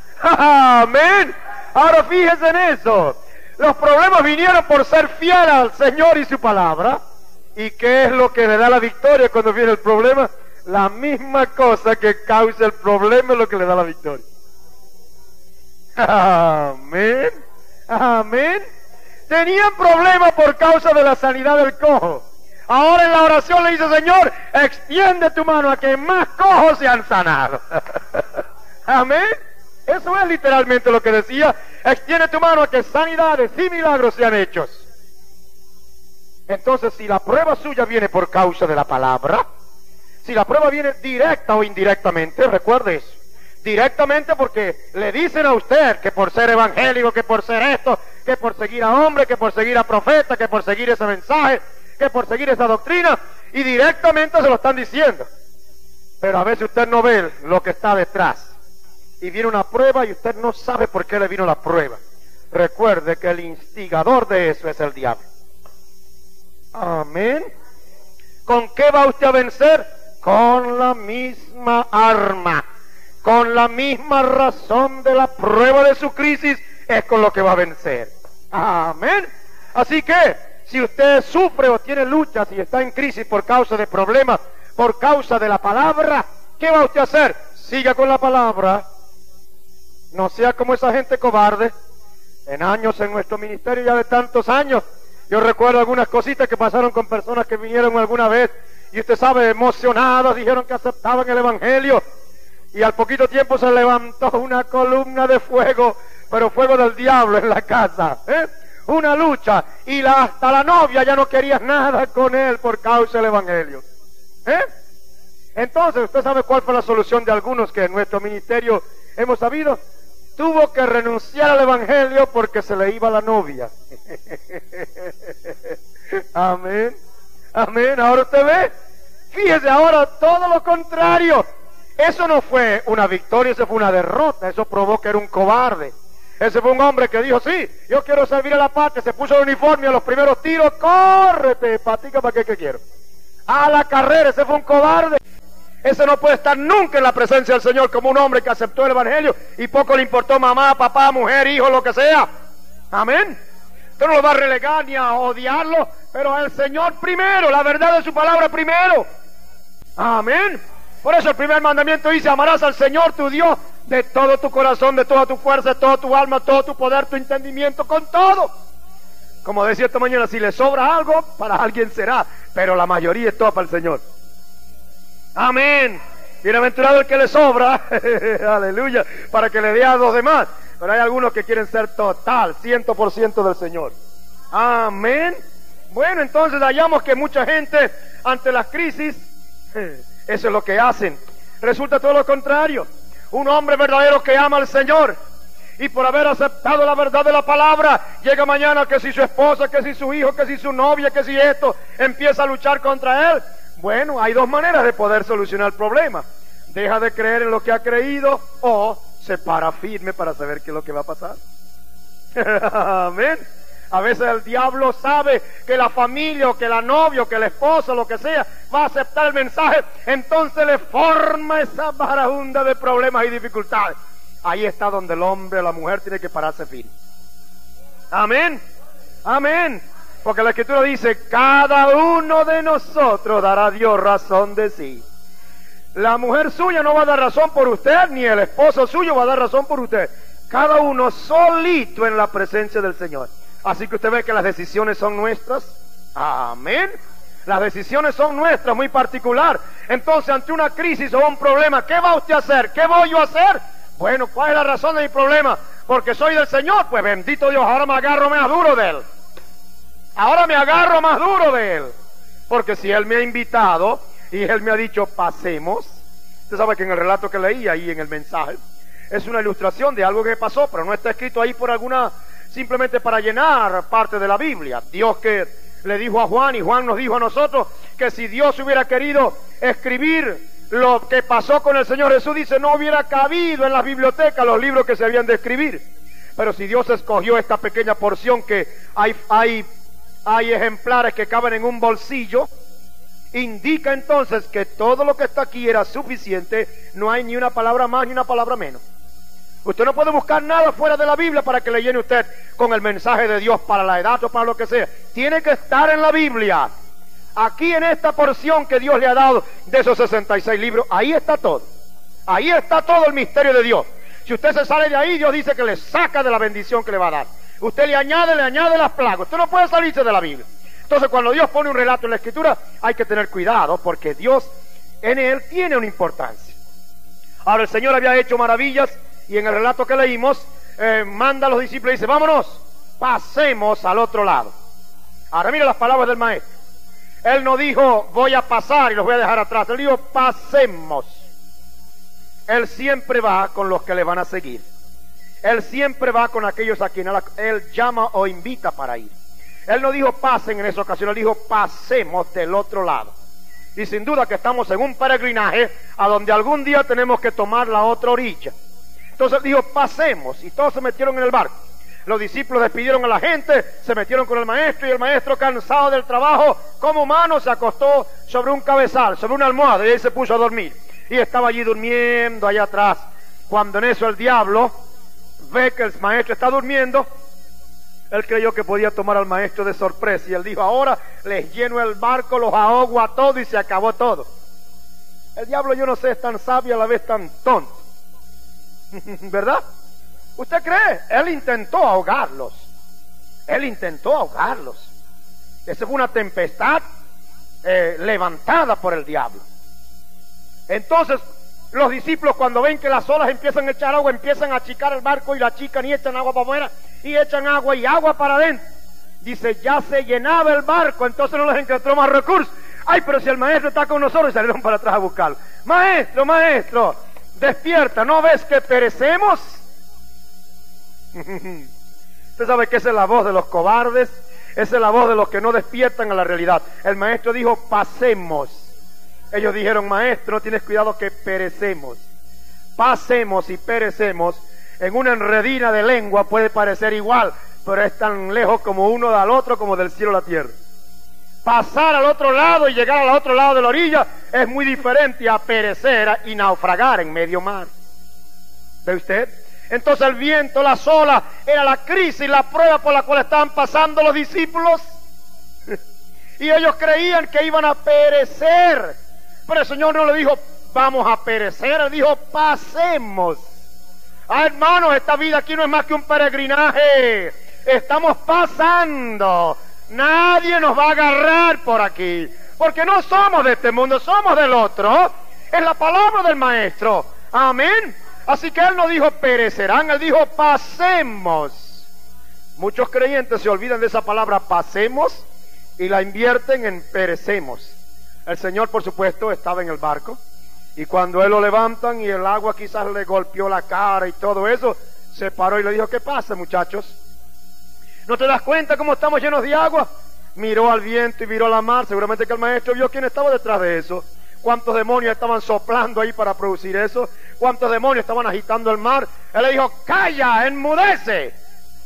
Amén. Ahora fíjense en eso. Los problemas vinieron por ser fiel al Señor y su palabra. ¿Y qué es lo que le da la victoria cuando viene el problema? La misma cosa que causa el problema es lo que le da la victoria. Amén. Amén. Tenían problemas por causa de la sanidad del cojo. Ahora en la oración le dice, Señor, extiende tu mano a que más cojos sean sanados. Amén. Eso es literalmente lo que decía. Extiende tu mano a que sanidades y milagros sean hechos. Entonces, si la prueba suya viene por causa de la palabra, si la prueba viene directa o indirectamente, recuerde eso. Directamente porque le dicen a usted que por ser evangélico, que por ser esto, que por seguir a hombre, que por seguir a profeta, que por seguir ese mensaje, que por seguir esa doctrina, y directamente se lo están diciendo. Pero a veces usted no ve lo que está detrás. Y viene una prueba y usted no sabe por qué le vino la prueba. Recuerde que el instigador de eso es el diablo. Amén. ¿Con qué va usted a vencer? Con la misma arma, con la misma razón de la prueba de su crisis, es con lo que va a vencer. Amén. Así que, si usted sufre o tiene luchas y está en crisis por causa de problemas, por causa de la palabra, ¿qué va usted a hacer? Siga con la palabra. No sea como esa gente cobarde. En años en nuestro ministerio, ya de tantos años, yo recuerdo algunas cositas que pasaron con personas que vinieron alguna vez, y usted sabe, emocionados, dijeron que aceptaban el evangelio, y al poquito tiempo se levantó una columna de fuego, pero fuego del diablo en la casa, ¿eh? Una lucha, y la, hasta la novia ya no quería nada con él por causa del evangelio, ¿eh? Entonces, ¿usted sabe cuál fue la solución de algunos que en nuestro ministerio hemos sabido? Tuvo que renunciar al evangelio porque se le iba la novia. Amén. Amén. Ahora usted ve, fíjese ahora todo lo contrario. Eso no fue una victoria, eso fue una derrota. Eso probó que era un cobarde. Ese fue un hombre que dijo, sí, yo quiero servir a la patria. Se puso el uniforme a los primeros tiros. Córrete, patica, ¿para qué que quiero? A la carrera, ese fue un cobarde. Ese no puede estar nunca en la presencia del Señor como un hombre que aceptó el evangelio y poco le importó mamá, papá, mujer, hijo, lo que sea. Amén. Usted no lo va a relegar ni a odiarlo, pero al Señor primero, la verdad de su palabra primero. Amén. Por eso el primer mandamiento dice, amarás al Señor tu Dios de todo tu corazón, de toda tu fuerza, de toda tu alma, todo tu poder, tu entendimiento, con todo. Como decía esta mañana, si le sobra algo, para alguien será, pero la mayoría es toda para el Señor. Amén. Bienaventurado el que le sobra, aleluya, para que le dé a los demás. Pero hay algunos que quieren ser total, ciento por ciento del Señor. Amén. Bueno, entonces hallamos que mucha gente ante las crisis, eso es lo que hacen. Resulta todo lo contrario. Un hombre verdadero que ama al Señor y por haber aceptado la verdad de la palabra, llega mañana que si su esposa, que si su hijo, que si su novia, que si esto, empieza a luchar contra él. Bueno, hay dos maneras de poder solucionar el problema. Deja de creer en lo que ha creído o se para firme para saber qué es lo que va a pasar. Amén. A veces el diablo sabe que la familia o que la novia o que el esposo, lo que sea, va a aceptar el mensaje. Entonces le forma esa barahunda de problemas y dificultades. Ahí está donde el hombre o la mujer tiene que pararse firme. Amén. Amén. Porque la Escritura dice, cada uno de nosotros dará a Dios razón de sí. La mujer suya no va a dar razón por usted, ni el esposo suyo va a dar razón por usted. Cada uno solito en la presencia del Señor. Así que usted ve que las decisiones son nuestras. Amén. Las decisiones son nuestras, muy particular. Entonces, ante una crisis o un problema, ¿qué va usted a hacer? ¿Qué voy yo a hacer? Bueno, ¿cuál es la razón de mi problema? Porque soy del Señor. Pues bendito Dios, ahora me agarro más duro de Él. Ahora me agarro más duro de Él. Porque si Él me ha invitado y Él me ha dicho, pasemos. Usted sabe que en el relato que leí ahí en el mensaje, es una ilustración de algo que pasó, pero no está escrito ahí por alguna... simplemente para llenar parte de la Biblia. Dios que le dijo a Juan, y Juan nos dijo a nosotros, que si Dios hubiera querido escribir lo que pasó con el Señor Jesús, dice, no hubiera cabido en las bibliotecas los libros que se habían de escribir. Pero si Dios escogió esta pequeña porción, que hay, hay, hay ejemplares que caben en un bolsillo, indica entonces que todo lo que está aquí era suficiente, no hay ni una palabra más ni una palabra menos. Usted no puede buscar nada fuera de la Biblia para que le llene usted con el mensaje de Dios para la edad o para lo que sea. Tiene que estar en la Biblia. Aquí en esta porción que Dios le ha dado de esos sesenta y seis libros, ahí está todo. Ahí está todo el misterio de Dios. Si usted se sale de ahí, Dios dice que le saca de la bendición que le va a dar. Usted le añade, le añade las plagas. Usted no puede salirse de la Biblia. Entonces, cuando Dios pone un relato en la Escritura, hay que tener cuidado porque Dios en él tiene una importancia. Ahora, el Señor había hecho maravillas. Y en el relato que leímos, eh, manda a los discípulos y dice, vámonos, pasemos al otro lado. Ahora mira las palabras del maestro. Él no dijo, voy a pasar y los voy a dejar atrás. Él dijo, pasemos. Él siempre va con los que le van a seguir. Él siempre va con aquellos a quienes él llama o invita para ir. Él no dijo pasen en esa ocasión, él dijo pasemos del otro lado. Y sin duda que estamos en un peregrinaje a donde algún día tenemos que tomar la otra orilla. Entonces dijo, pasemos, y todos se metieron en el barco. Los discípulos despidieron a la gente, se metieron con el maestro, y el maestro, cansado del trabajo, como humano, se acostó sobre un cabezal, sobre una almohada, y él se puso a dormir. Y estaba allí durmiendo, allá atrás. Cuando en eso el diablo ve que el maestro está durmiendo, él creyó que podía tomar al maestro de sorpresa, y él dijo, ahora les lleno el barco, los ahogo a todos, y se acabó todo. El diablo, yo no sé, es tan sabio a la vez tan tonto. ¿Verdad? ¿Usted cree? Él intentó ahogarlos. Él intentó ahogarlos. Esa fue una tempestad eh, levantada por el diablo. Entonces, los discípulos cuando ven que las olas empiezan a echar agua, empiezan a achicar el barco y la achican y echan agua para afuera y echan agua y agua para adentro. Dice, ya se llenaba el barco, entonces no les encontró más recursos. Ay, pero si el maestro está con nosotros, y salieron para atrás a buscarlo. Maestro, maestro, despierta, ¿no ves que perecemos? Usted sabe que esa es la voz de los cobardes, esa es la voz de los que no despiertan a la realidad. El maestro dijo, pasemos. Ellos dijeron, maestro, no tienes cuidado que perecemos. Pasemos y perecemos, en una enredina de lengua puede parecer igual, pero es tan lejos como uno del otro, como del cielo a la tierra. Pasar al otro lado y llegar al otro lado de la orilla es muy diferente a perecer y naufragar en medio mar. ¿Ve usted? Entonces el viento, las olas, era la crisis, la prueba por la cual estaban pasando los discípulos. Y ellos creían que iban a perecer. Pero el Señor no le dijo, vamos a perecer, Él dijo, pasemos. Ah, hermanos, esta vida aquí no es más que un peregrinaje. Estamos pasando. Nadie nos va a agarrar por aquí, porque no somos de este mundo, somos del otro. Es la palabra del Maestro. Amén. Así que Él no dijo perecerán, Él dijo pasemos. Muchos creyentes se olvidan de esa palabra pasemos y la invierten en perecemos. El Señor, por supuesto, estaba en el barco, y cuando Él lo levantan y el agua quizás le golpeó la cara y todo eso, se paró y le dijo: ¿qué pasa, muchachos? ¿No te das cuenta cómo estamos llenos de agua? Miró al viento y miró a la mar. Seguramente que el Maestro vio quién estaba detrás de eso. ¿Cuántos demonios estaban soplando ahí para producir eso? ¿Cuántos demonios estaban agitando el mar? Él le dijo: ¡calla, enmudece!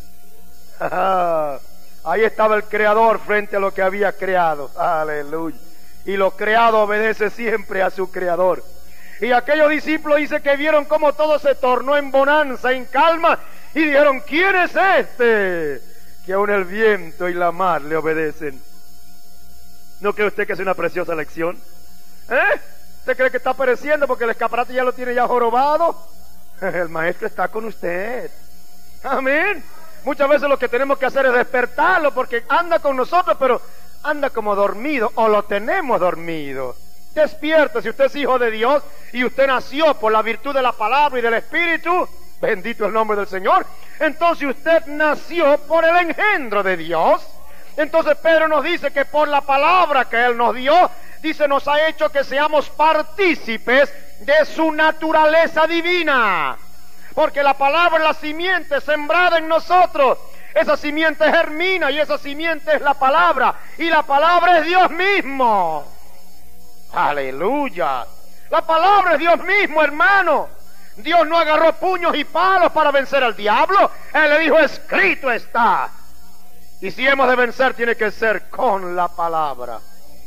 Ahí estaba el Creador frente a lo que había creado. Aleluya. Y lo creado obedece siempre a su Creador. Y aquellos discípulos dice que vieron cómo todo se tornó en bonanza, en calma, y dijeron: ¿quién es este que aún el viento y la mar le obedecen? ¿No cree usted que es una preciosa lección? ¿Eh? ¿Usted cree que está pereciendo porque el escaparate ya lo tiene ya jorobado? El Maestro está con usted. Amén. Muchas veces lo que tenemos que hacer es despertarlo, porque anda con nosotros, pero anda como dormido, o lo tenemos dormido. Despierta. Si usted es hijo de Dios y usted nació por la virtud de la palabra y del Espíritu, bendito el nombre del Señor, entonces usted nació por el engendro de Dios. Entonces Pedro nos dice que por la palabra que Él nos dio, dice, nos ha hecho que seamos partícipes de su naturaleza divina. Porque la palabra es la simiente sembrada en nosotros. Esa simiente germina y esa simiente es la palabra. Y la palabra es Dios mismo. Aleluya. La palabra es Dios mismo, hermano. Dios no agarró puños y palos para vencer al diablo. Él le dijo: escrito está. Y si hemos de vencer, tiene que ser con la palabra.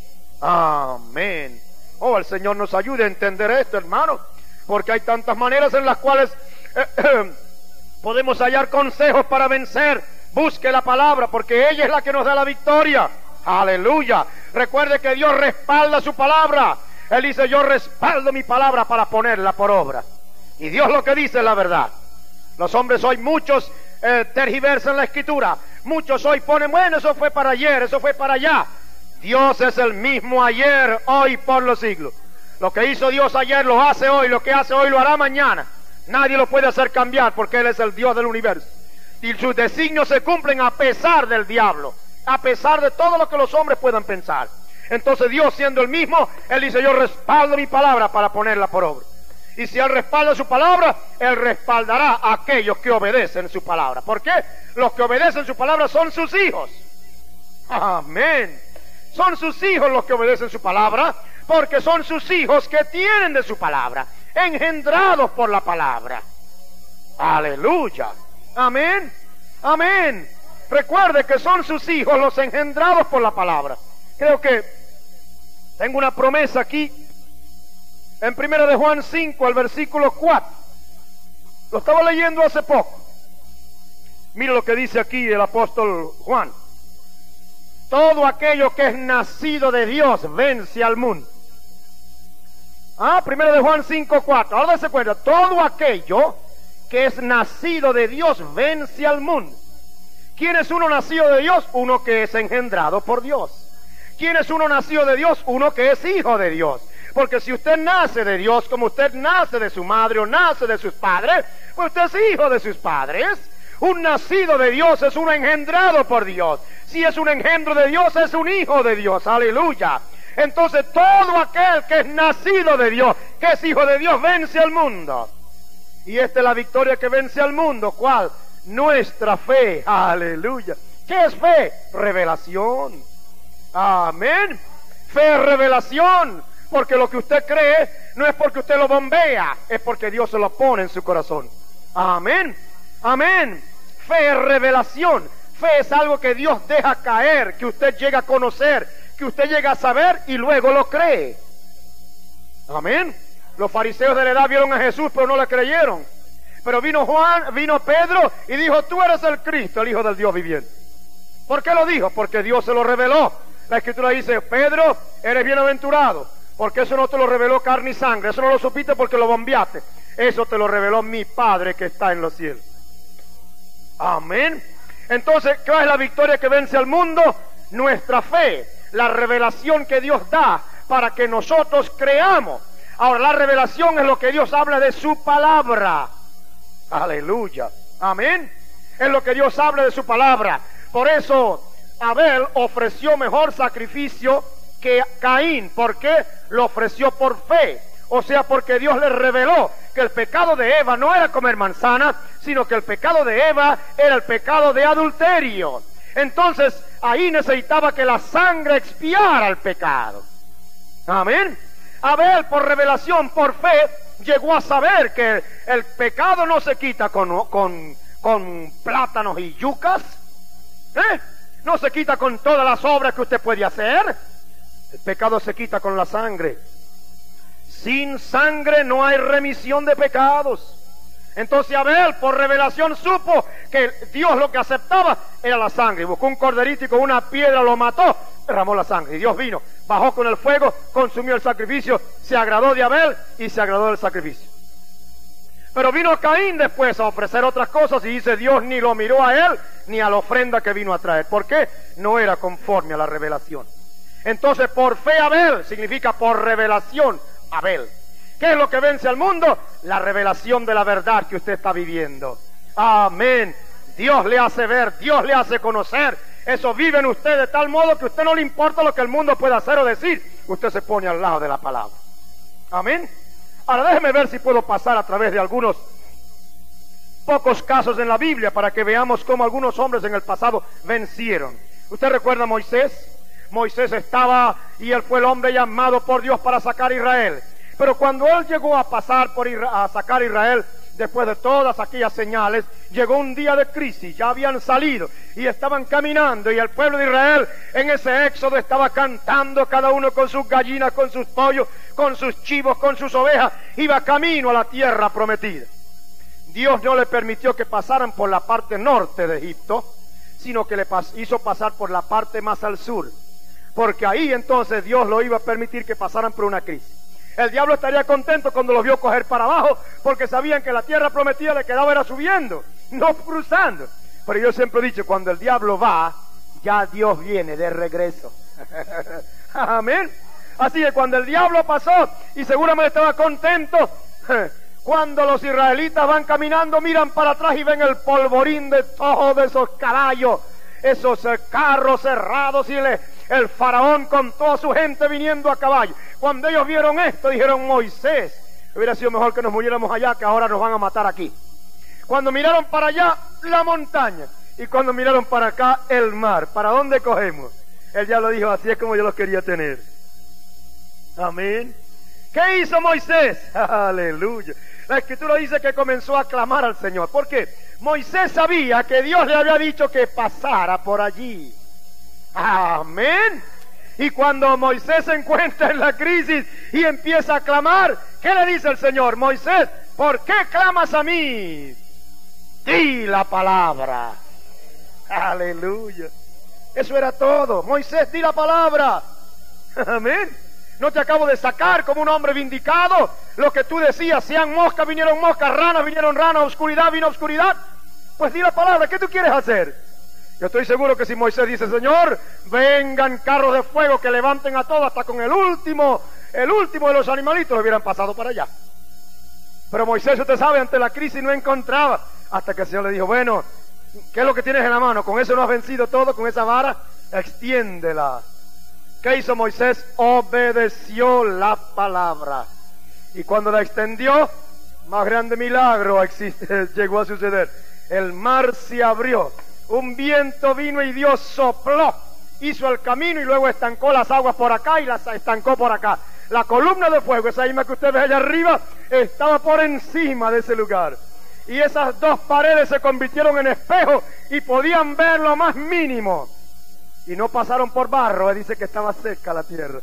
Amén. Oh, el Señor nos ayude a entender esto, hermano, porque hay tantas maneras en las cuales eh, eh, podemos hallar consejos para vencer. Busque la palabra, porque ella es la que nos da la victoria. Aleluya. Recuerde que Dios respalda su palabra. Él dice: yo respaldo mi palabra para ponerla por obra. Y Dios lo que dice es la verdad. Los hombres hoy, muchos eh, tergiversan la Escritura. Muchos hoy ponen: bueno, eso fue para ayer, eso fue para allá. Dios es el mismo ayer, hoy, por los siglos. Lo que hizo Dios ayer lo hace hoy, lo que hace hoy lo hará mañana. Nadie lo puede hacer cambiar, porque Él es el Dios del universo. Y sus designios se cumplen a pesar del diablo, a pesar de todo lo que los hombres puedan pensar. Entonces Dios, siendo el mismo, Él dice: yo respaldo mi palabra para ponerla por obra. Y si Él respalda su palabra, Él respaldará a aquellos que obedecen su palabra. ¿Por qué? Los que obedecen su palabra son sus hijos. Amén. Son sus hijos los que obedecen su palabra, porque son sus hijos que tienen de su palabra, engendrados por la palabra. Aleluya. Amén. Amén. Recuerde que son sus hijos los engendrados por la palabra. Creo que tengo una promesa aquí en primera de Juan cinco, al versículo cuatro. Lo estaba leyendo hace poco. Mire lo que dice aquí el apóstol Juan: todo aquello que es nacido de Dios vence al mundo. Ah, primera de Juan cinco, cuatro. Ahora se cuenta: todo aquello que es nacido de Dios vence al mundo. ¿Quién es uno nacido de Dios? Uno que es engendrado por Dios. ¿Quién es uno nacido de Dios? Uno que es hijo de Dios. Porque si usted nace de Dios, como usted nace de su madre o nace de sus padres, pues usted es hijo de sus padres. Un nacido de Dios es un engendrado por Dios. Si es un engendro de Dios, es un hijo de Dios. Aleluya. Entonces todo aquel que es nacido de Dios, que es hijo de Dios, vence al mundo. Y esta es la victoria que vence al mundo. ¿Cuál? Nuestra fe. Aleluya. ¿Qué es fe? Revelación. Amén. Fe es revelación. Porque lo que usted cree no es porque usted lo bombea, es porque Dios se lo pone en su corazón. Amén. Amén. Fe es revelación. Fe es algo que Dios deja caer, que usted llega a conocer, que usted llega a saber y luego lo cree. Amén. Los fariseos de la edad vieron a Jesús, pero no le creyeron. Pero vino Juan, vino Pedro y dijo: tú eres el Cristo, el Hijo del Dios viviente. ¿Por qué lo dijo? Porque Dios se lo reveló. La Escritura dice: Pedro, eres bienaventurado, porque eso no te lo reveló carne y sangre. Eso no lo supiste porque lo bombeaste. Eso te lo reveló mi Padre que está en los cielos. Amén. Entonces, ¿qué es la victoria que vence al mundo? Nuestra fe, la revelación que Dios da para que nosotros creamos. Ahora, la revelación es lo que Dios habla de su palabra. Aleluya. Amén. Es lo que Dios habla de su palabra. Por eso Abel ofreció mejor sacrificio que Caín. ¿Por qué? Lo ofreció por fe. O sea, porque Dios le reveló que el pecado de Eva no era comer manzanas, sino que el pecado de Eva era el pecado de adulterio. Entonces, ahí necesitaba que la sangre expiara el pecado. Amén. Abel, por revelación, por fe, llegó a saber que el pecado no se quita con, con, con plátanos y yucas, ¿eh? No se quita con todas las obras que usted puede hacer. El pecado se quita con la sangre. Sin sangre no hay remisión de pecados. Entonces Abel, por revelación, supo que Dios lo que aceptaba era la sangre. Buscó un corderito y con una piedra lo mató, derramó la sangre. Y Dios vino, bajó con el fuego, consumió el sacrificio, se agradó de Abel y se agradó del sacrificio. Pero vino Caín después a ofrecer otras cosas y dice, Dios ni lo miró a él ni a la ofrenda que vino a traer. ¿Por qué? No era conforme a la revelación. Entonces, por fe Abel significa por revelación Abel. ¿Qué es lo que vence al mundo? La revelación de la verdad que usted está viviendo. Amén. Dios le hace ver, Dios le hace conocer. Eso vive en usted de tal modo que a usted no le importa lo que el mundo pueda hacer o decir. Usted se pone al lado de la palabra. Amén. Ahora déjeme ver si puedo pasar a través de algunos pocos casos en la Biblia para que veamos cómo algunos hombres en el pasado vencieron. ¿Usted recuerda a Moisés? Moisés estaba y él fue el hombre llamado por Dios para sacar a Israel. Pero cuando él llegó a pasar por Isra- a sacar a Israel, después de todas aquellas señales, llegó un día de crisis. Ya habían salido y estaban caminando y el pueblo de Israel en ese éxodo estaba cantando, cada uno con sus gallinas, con sus pollos, con sus chivos, con sus ovejas, iba camino a la tierra prometida. Dios no le permitió que pasaran por la parte norte de Egipto, sino que le pas- hizo pasar por la parte más al sur, porque ahí entonces Dios lo iba a permitir que pasaran por una crisis. El diablo estaría contento cuando los vio coger para abajo, porque sabían que la tierra prometida le quedaba era subiendo, no cruzando. Pero yo siempre he dicho, cuando el diablo va, ya Dios viene de regreso. Amén. Así que cuando el diablo pasó, y seguramente estaba contento, cuando los israelitas van caminando, miran para atrás y ven el polvorín de todos esos caballos, esos eh, carros cerrados y le, el faraón con toda su gente viniendo a caballo. Cuando ellos vieron esto, dijeron, Moisés, hubiera sido mejor que nos muriéramos allá, que ahora nos van a matar aquí. Cuando miraron para allá, la montaña, y cuando miraron para acá, el mar. ¿Para dónde cogemos? Él ya lo dijo, así es como yo los quería tener. Amén. ¿Qué hizo Moisés? Aleluya. La Escritura dice que comenzó a clamar al Señor. ¿Por qué? Moisés sabía que Dios le había dicho que pasara por allí. Amén. Y cuando Moisés se encuentra en la crisis y empieza a clamar, ¿qué le dice el Señor? Moisés, ¿por qué clamas a mí? Di la palabra. Aleluya. Eso era todo. Moisés, di la palabra. Amén. No te acabo de sacar como un hombre vindicado. Lo que tú decías, sean moscas, vinieron moscas, ranas, vinieron ranas, oscuridad, vino oscuridad. Pues di la palabra, ¿qué tú quieres hacer? Yo estoy seguro que si Moisés dice, Señor, vengan carros de fuego que levanten a todos, hasta con el último, el último de los animalitos lo hubieran pasado para allá. Pero Moisés, usted sabe, ante la crisis no encontraba, hasta que el Señor le dijo, bueno, ¿qué es lo que tienes en la mano? ¿Con eso no has vencido todo? ¿Con esa vara? Extiéndela. ¿Qué hizo Moisés? Obedeció la palabra. Y cuando la extendió, más grande milagro existe, llegó a suceder. El mar se abrió, un viento vino y Dios sopló, hizo el camino y luego estancó las aguas por acá y las estancó por acá. La columna de fuego, esa misma que usted ve allá arriba, estaba por encima de ese lugar. Y esas dos paredes se convirtieron en espejo y podían ver lo más mínimo. Y no pasaron por barro, dice que estaba seca la tierra.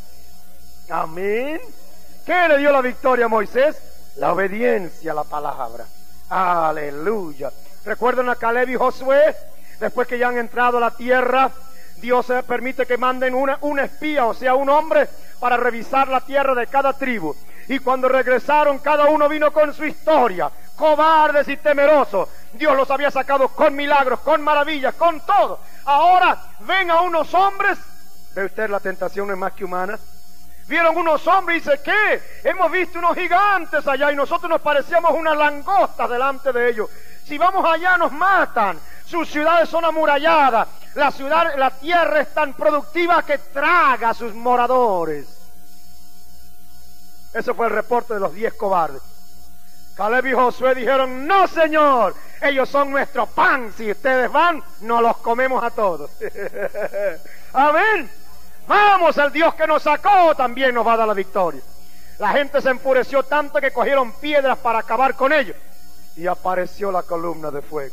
Amén. ¿Qué le dio la victoria a Moisés? La obediencia a la palabra. Aleluya. ¿Recuerdan a Caleb y Josué? Después que ya han entrado a la tierra, Dios permite que manden una, un espía, o sea, un hombre, para revisar la tierra de cada tribu. Y cuando regresaron, cada uno vino con su historia, cobardes y temerosos. Dios los había sacado con milagros, con maravillas, con todo. Ahora ven a unos hombres. ¿Ve usted, la tentación no es más que humana? Vieron unos hombres y dice, ¿qué? Hemos visto unos gigantes allá y nosotros nos parecíamos unas langostas delante de ellos. Si vamos allá nos matan. Sus ciudades son amuralladas. La ciudad, la tierra es tan productiva que traga a sus moradores. Ese fue el reporte de los diez cobardes. Caleb y Josué dijeron, no señor, ellos son nuestro pan, si ustedes van, nos los comemos a todos. Amén. Vamos, el Dios que nos sacó también nos va a dar la victoria. La gente se enfureció tanto que cogieron piedras para acabar con ellos. Y apareció la columna de fuego.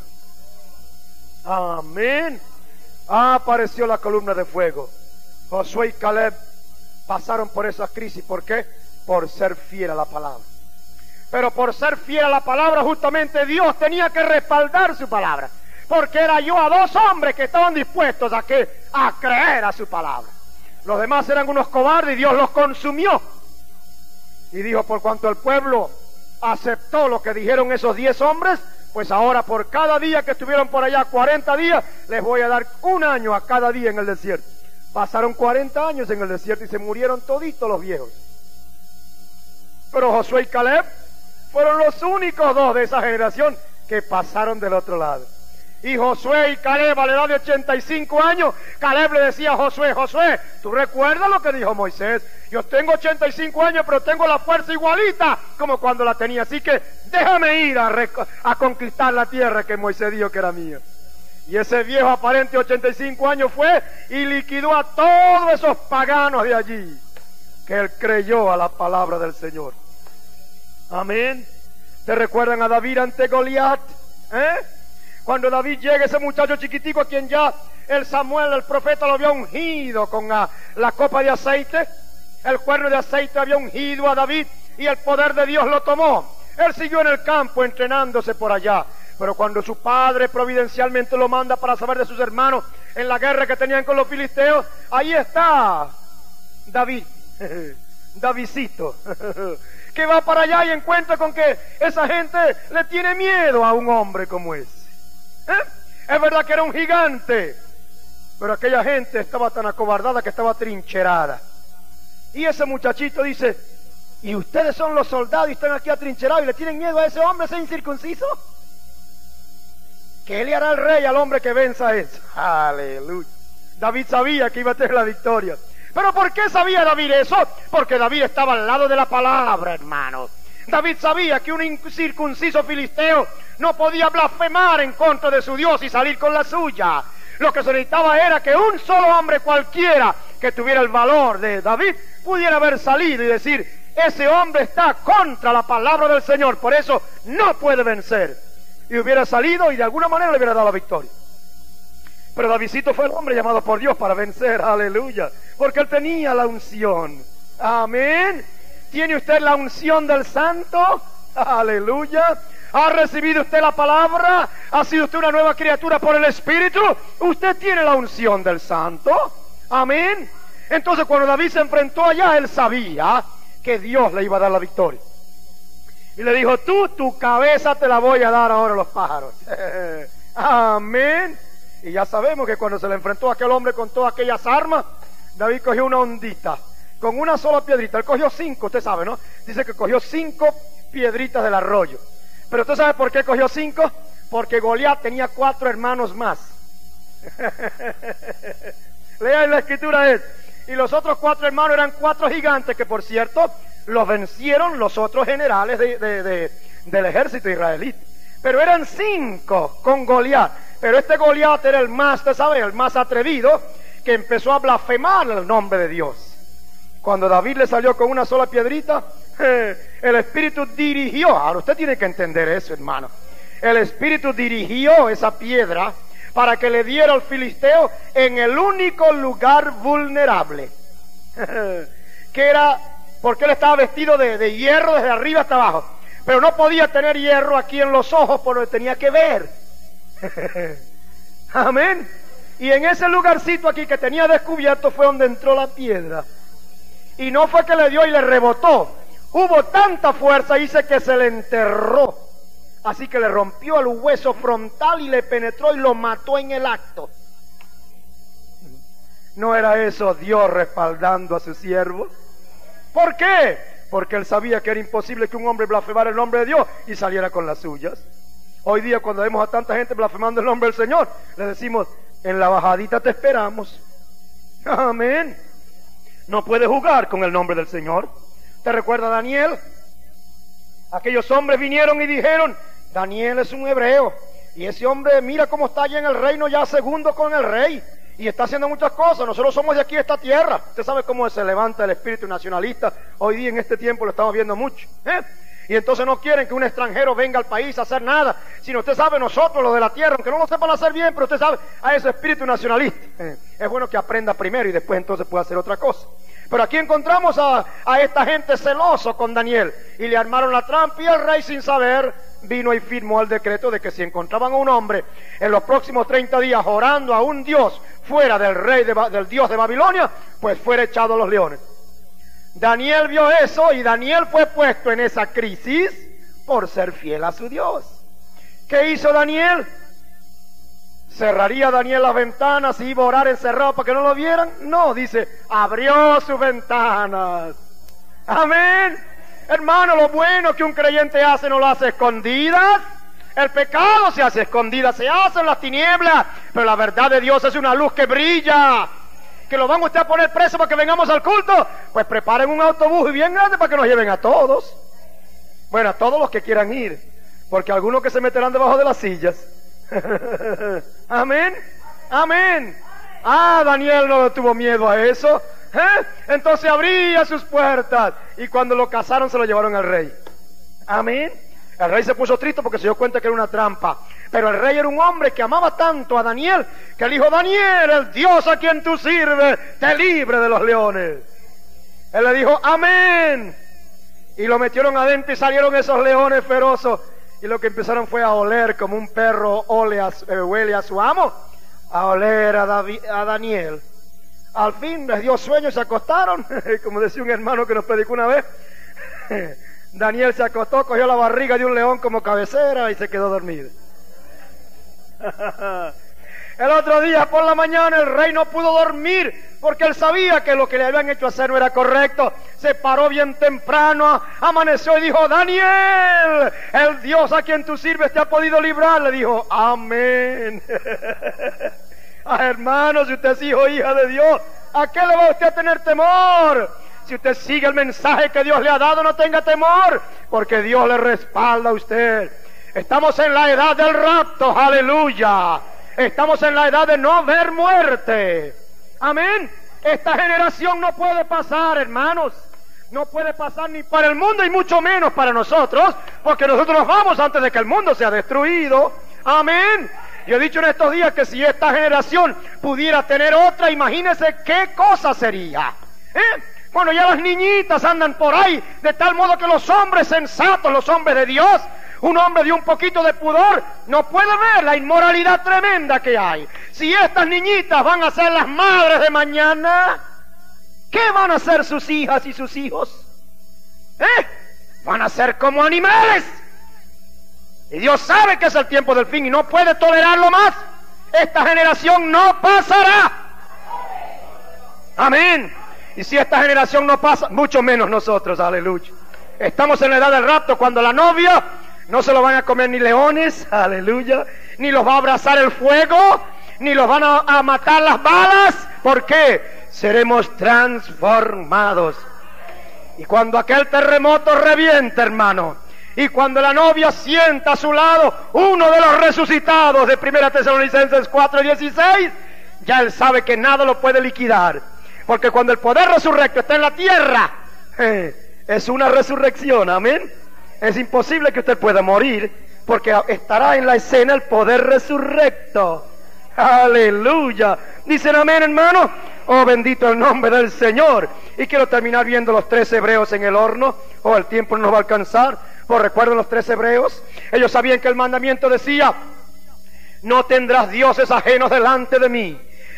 Amén. Apareció la columna de fuego. Josué y Caleb pasaron por esa crisis. ¿Por qué? Por ser fiel a la palabra. Pero por ser fiel a la palabra, justamente Dios tenía que respaldar su palabra. Porque era yo a dos hombres que estaban dispuestos a, que, a creer a su palabra. Los demás eran unos cobardes y Dios los consumió. Y dijo, por cuanto el pueblo aceptó lo que dijeron esos diez hombres, pues ahora por cada día que estuvieron por allá, cuarenta días, les voy a dar un año a cada día en el desierto. Pasaron cuarenta años en el desierto y se murieron toditos los viejos. Pero Josué y Caleb fueron los únicos dos de esa generación que pasaron del otro lado. Y Josué y Caleb, a la edad de ochenta y cinco años, Caleb le decía a Josué, Josué, ¿tú recuerdas lo que dijo Moisés? Yo tengo ochenta y cinco años, pero tengo la fuerza igualita como cuando la tenía, así que déjame ir a, a conquistar la tierra que Moisés dijo que era mía. Y ese viejo aparente ochenta y cinco años fue y liquidó a todos esos paganos de allí, que él creyó a la palabra del Señor. Amén. ¿Te recuerdan a David ante Goliat? ¿Eh? Cuando David llega, ese muchacho chiquitico a quien ya el Samuel, el profeta, lo había ungido con la, la copa de aceite, el cuerno de aceite había ungido a David y el poder de Dios lo tomó. Él siguió en el campo entrenándose por allá, pero cuando su padre providencialmente lo manda para saber de sus hermanos en la guerra que tenían con los filisteos, ahí está David, Davidcito, que va para allá y encuentra con que esa gente le tiene miedo a un hombre como ese. ¿Eh? Es verdad que era un gigante, pero aquella gente estaba tan acobardada que estaba trincherada. Y ese muchachito dice, ¿y ustedes son los soldados y están aquí atrincherados y le tienen miedo a ese hombre, ese incircunciso? ¿Qué le hará el rey al hombre que venza a eso? Aleluya. David sabía que iba a tener la victoria. ¿Pero por qué sabía David eso? Porque David estaba al lado de la palabra, hermano. David sabía que un incircunciso filisteo no podía blasfemar en contra de su Dios y salir con la suya. Lo que se necesitaba era que un solo hombre cualquiera que tuviera el valor de David pudiera haber salido y decir, ese hombre está contra la palabra del Señor, por eso no puede vencer. Y hubiera salido y de alguna manera le hubiera dado la victoria. Pero Davidcito fue el hombre llamado por Dios para vencer, aleluya, porque él tenía la unción. Amén. ¿Tiene usted la unción del Santo? Aleluya. ¿Ha recibido usted la palabra? ¿Ha sido usted una nueva criatura por el Espíritu? Usted tiene la unción del Santo. Amén. Entonces cuando David se enfrentó allá, él sabía que Dios le iba a dar la victoria. Y le dijo, tú, tu cabeza te la voy a dar ahora a los pájaros. Amén. Y ya sabemos que cuando se le enfrentó a aquel hombre con todas aquellas armas, David cogió una ondita, con una sola piedrita. Él cogió cinco, usted sabe, ¿no? Dice que cogió cinco piedritas del arroyo. Pero usted sabe por qué cogió cinco. Porque Goliat tenía cuatro hermanos más. Lea en la escritura es, y los otros cuatro hermanos eran cuatro gigantes que, por cierto, los vencieron los otros generales de, de, de, del ejército israelita. Pero eran cinco con Goliat. Pero este Goliat era el más, usted sabe, el más atrevido, que empezó a blasfemar el nombre de Dios. Cuando David le salió con una sola piedrita, eh, el Espíritu dirigió, ahora usted tiene que entender eso, hermano. El Espíritu dirigió esa piedra para que le diera al filisteo en el único lugar vulnerable, que era, porque él estaba vestido de, de hierro desde arriba hasta abajo, pero no podía tener hierro aquí en los ojos porque tenía que ver. Amén. Y en ese lugarcito aquí que tenía descubierto fue donde entró la piedra. Y no fue que le dio y le rebotó. Hubo tanta fuerza, dice que se le enterró. Así que le rompió el hueso frontal y le penetró y lo mató en el acto. ¿No era eso Dios respaldando a su siervo? ¿Por qué? Porque él sabía que era imposible que un hombre blasfemara el nombre de Dios y saliera con las suyas. Hoy día cuando vemos a tanta gente blasfemando el nombre del Señor, le decimos, en la bajadita te esperamos. Amén. No puedes jugar con el nombre del Señor. ¿Te recuerda Daniel? Aquellos hombres vinieron y dijeron, Daniel es un hebreo, y ese hombre mira cómo está allá en el reino, ya segundo con el rey, y está haciendo muchas cosas. Nosotros somos de aquí, de esta tierra. Usted sabe cómo se levanta el espíritu nacionalista. Hoy día en este tiempo lo estamos viendo mucho, ¿eh? Y entonces no quieren que un extranjero venga al país a hacer nada, sino usted sabe, nosotros los de la tierra, aunque no lo sepan hacer bien, pero usted sabe, a ese espíritu nacionalista, ¿eh? Es bueno que aprenda primero y después entonces pueda hacer otra cosa. Pero aquí encontramos a, a esta gente celoso con Daniel, y le armaron la trampa, y el rey, sin saber, vino y firmó el decreto de que si encontraban a un hombre en los próximos treinta días orando a un dios fuera del rey de, del dios de Babilonia, pues fuera echado a los leones. Daniel vio eso, y Daniel fue puesto en esa crisis por ser fiel a su Dios. ¿Qué hizo Daniel? ¿Cerraría Daniel las ventanas y iba a orar encerrado para que no lo vieran? No, dice, abrió sus ventanas. Amén. Hermano, lo bueno que un creyente hace no lo hace escondidas. El pecado se hace escondidas, se hace en las tinieblas, pero la verdad de Dios es una luz que brilla. ¿Que lo van a usted a poner preso para que vengamos al culto? Pues preparen un autobús bien grande para que nos lleven a todos. Bueno, a todos los que quieran ir, porque algunos que se meterán debajo de las sillas. Amén, amén. Ah, Daniel no tuvo miedo a eso, ¿eh? Entonces abría sus puertas, y cuando lo cazaron se lo llevaron al rey. Amén. El rey se puso triste porque se dio cuenta que era una trampa, pero el rey era un hombre que amaba tanto a Daniel, que le dijo, Daniel, el Dios a quien tú sirves te libre de los leones. Él le dijo, amén, y lo metieron adentro, y salieron esos leones feroces, y lo que empezaron fue a oler como un perro ole a, eh, huele a su amo, a oler a, David, a Daniel. Al fin les dio sueño y se acostaron, como decía un hermano que nos predicó una vez. Daniel se acostó, cogió la barriga de un león como cabecera y se quedó dormido. El otro día por la mañana el rey no pudo dormir porque él sabía que lo que le habían hecho hacer no era correcto. Se paró bien temprano, amaneció y dijo, Daniel, el Dios a quien tú sirves te ha podido librar. Le dijo, amén. Ah, hermano, si usted es hijo o hija de Dios, ¿a qué le va usted a tener temor? Si usted sigue el mensaje que Dios le ha dado, no tenga temor, porque Dios le respalda a usted. Estamos en la edad del rapto, aleluya. Estamos en la edad de no ver muerte. Amén. Esta generación no puede pasar, hermanos. No puede pasar ni para el mundo y mucho menos para nosotros, porque nosotros nos vamos antes de que el mundo sea destruido. Amén. Yo he dicho en estos días que si esta generación pudiera tener otra, imagínense qué cosa sería. ¿Eh? Bueno, ya las niñitas andan por ahí, de tal modo que los hombres sensatos, los hombres de Dios, un hombre de un poquito de pudor, no puede ver la inmoralidad tremenda que hay. Si estas niñitas van a ser las madres de mañana, ¿qué van a ser sus hijas y sus hijos? ¿Eh? Van a ser como animales. Y Dios sabe que es el tiempo del fin y no puede tolerarlo más. Esta generación no pasará. Amén. Y si esta generación no pasa, mucho menos nosotros, aleluya. Estamos en la edad del rapto, cuando la novia no se lo van a comer ni leones, aleluya, ni los va a abrazar el fuego, ni los van a, a matar las balas. ¿Por qué? Seremos transformados. Y cuando aquel terremoto reviente, hermano, y cuando la novia sienta a su lado uno de los resucitados de Primera Tesalonicenses cuatro dieciséis, ya él sabe que nada lo puede liquidar. Porque cuando el poder resurrecto está en la tierra, eh, es una resurrección, amén. Es imposible que usted pueda morir, porque estará en la escena el poder resurrecto. Aleluya. Dicen amén, hermano. Oh, bendito el nombre del Señor. Y quiero terminar viendo los tres hebreos en el horno. Oh, el tiempo no nos va a alcanzar. Oh, recuerden los tres hebreos. Ellos sabían que el mandamiento decía, no tendrás dioses ajenos delante de mí.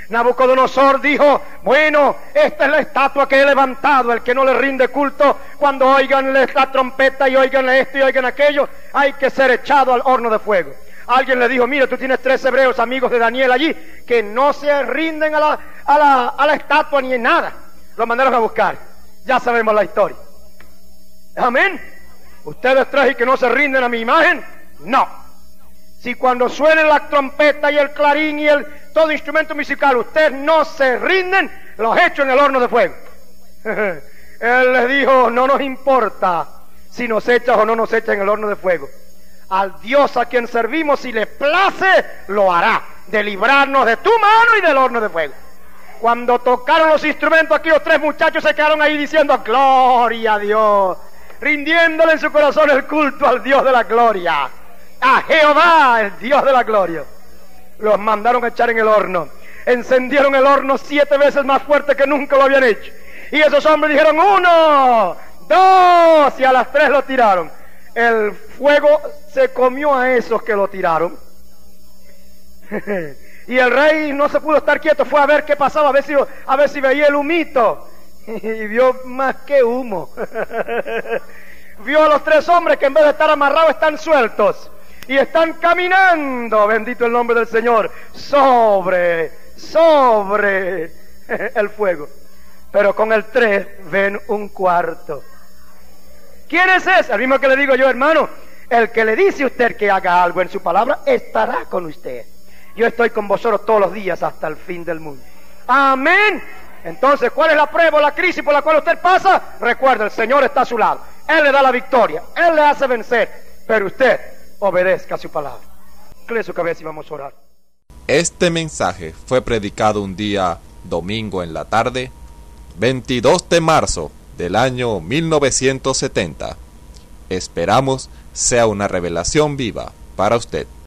Nabucodonosor dijo, bueno, esta es la estatua que he levantado, el que no le rinde culto, cuando oigan la trompeta y oigan esto y oigan aquello, hay que ser echado al horno de fuego. Alguien le dijo, mire, tú tienes tres hebreos amigos de Daniel allí, que no se rinden a la, a la, a la estatua ni en nada. Lo mandaron a buscar, ya sabemos la historia. Amén. Ustedes tres y que no se rinden a mi imagen, no. Si cuando suenen la trompeta y el clarín y el todo instrumento musical, ustedes no se rinden, los echo en el horno de fuego. Él les dijo, no nos importa si nos echas o no nos echas en el horno de fuego. Al Dios a quien servimos, si le place, lo hará, de librarnos de tu mano y del horno de fuego. Cuando tocaron los instrumentos, aquí los tres muchachos se quedaron ahí diciendo, gloria a Dios, rindiéndole en su corazón el culto al Dios de la gloria, a Jehová, el Dios de la gloria. Los mandaron a echar en el horno. Encendieron el horno siete veces más fuerte que nunca lo habían hecho. Y esos hombres dijeron, uno, dos, y a las tres lo tiraron. El fuego se comió a esos que lo tiraron. Y el rey no se pudo estar quieto, fue a ver qué pasaba, a ver si, a ver si veía el humito. Y vio más que humo. Vio a los tres hombres que en vez de estar amarrados están sueltos. Y están caminando, bendito el nombre del Señor, sobre, sobre el fuego. Pero con el tres ven un cuarto. ¿Quién es ese? El mismo que le digo yo, hermano. El que le dice a usted que haga algo en su palabra, estará con usted. Yo estoy con vosotros todos los días hasta el fin del mundo. Amén. Entonces, ¿cuál es la prueba o la crisis por la cual usted pasa? Recuerda, el Señor está a su lado. Él le da la victoria, Él le hace vencer. Pero usted obedezca su palabra. Incline su cabeza y vamos a orar. Este mensaje fue predicado un día domingo en la tarde, veintidós de marzo del año mil novecientos setenta. Esperamos sea una revelación viva para usted.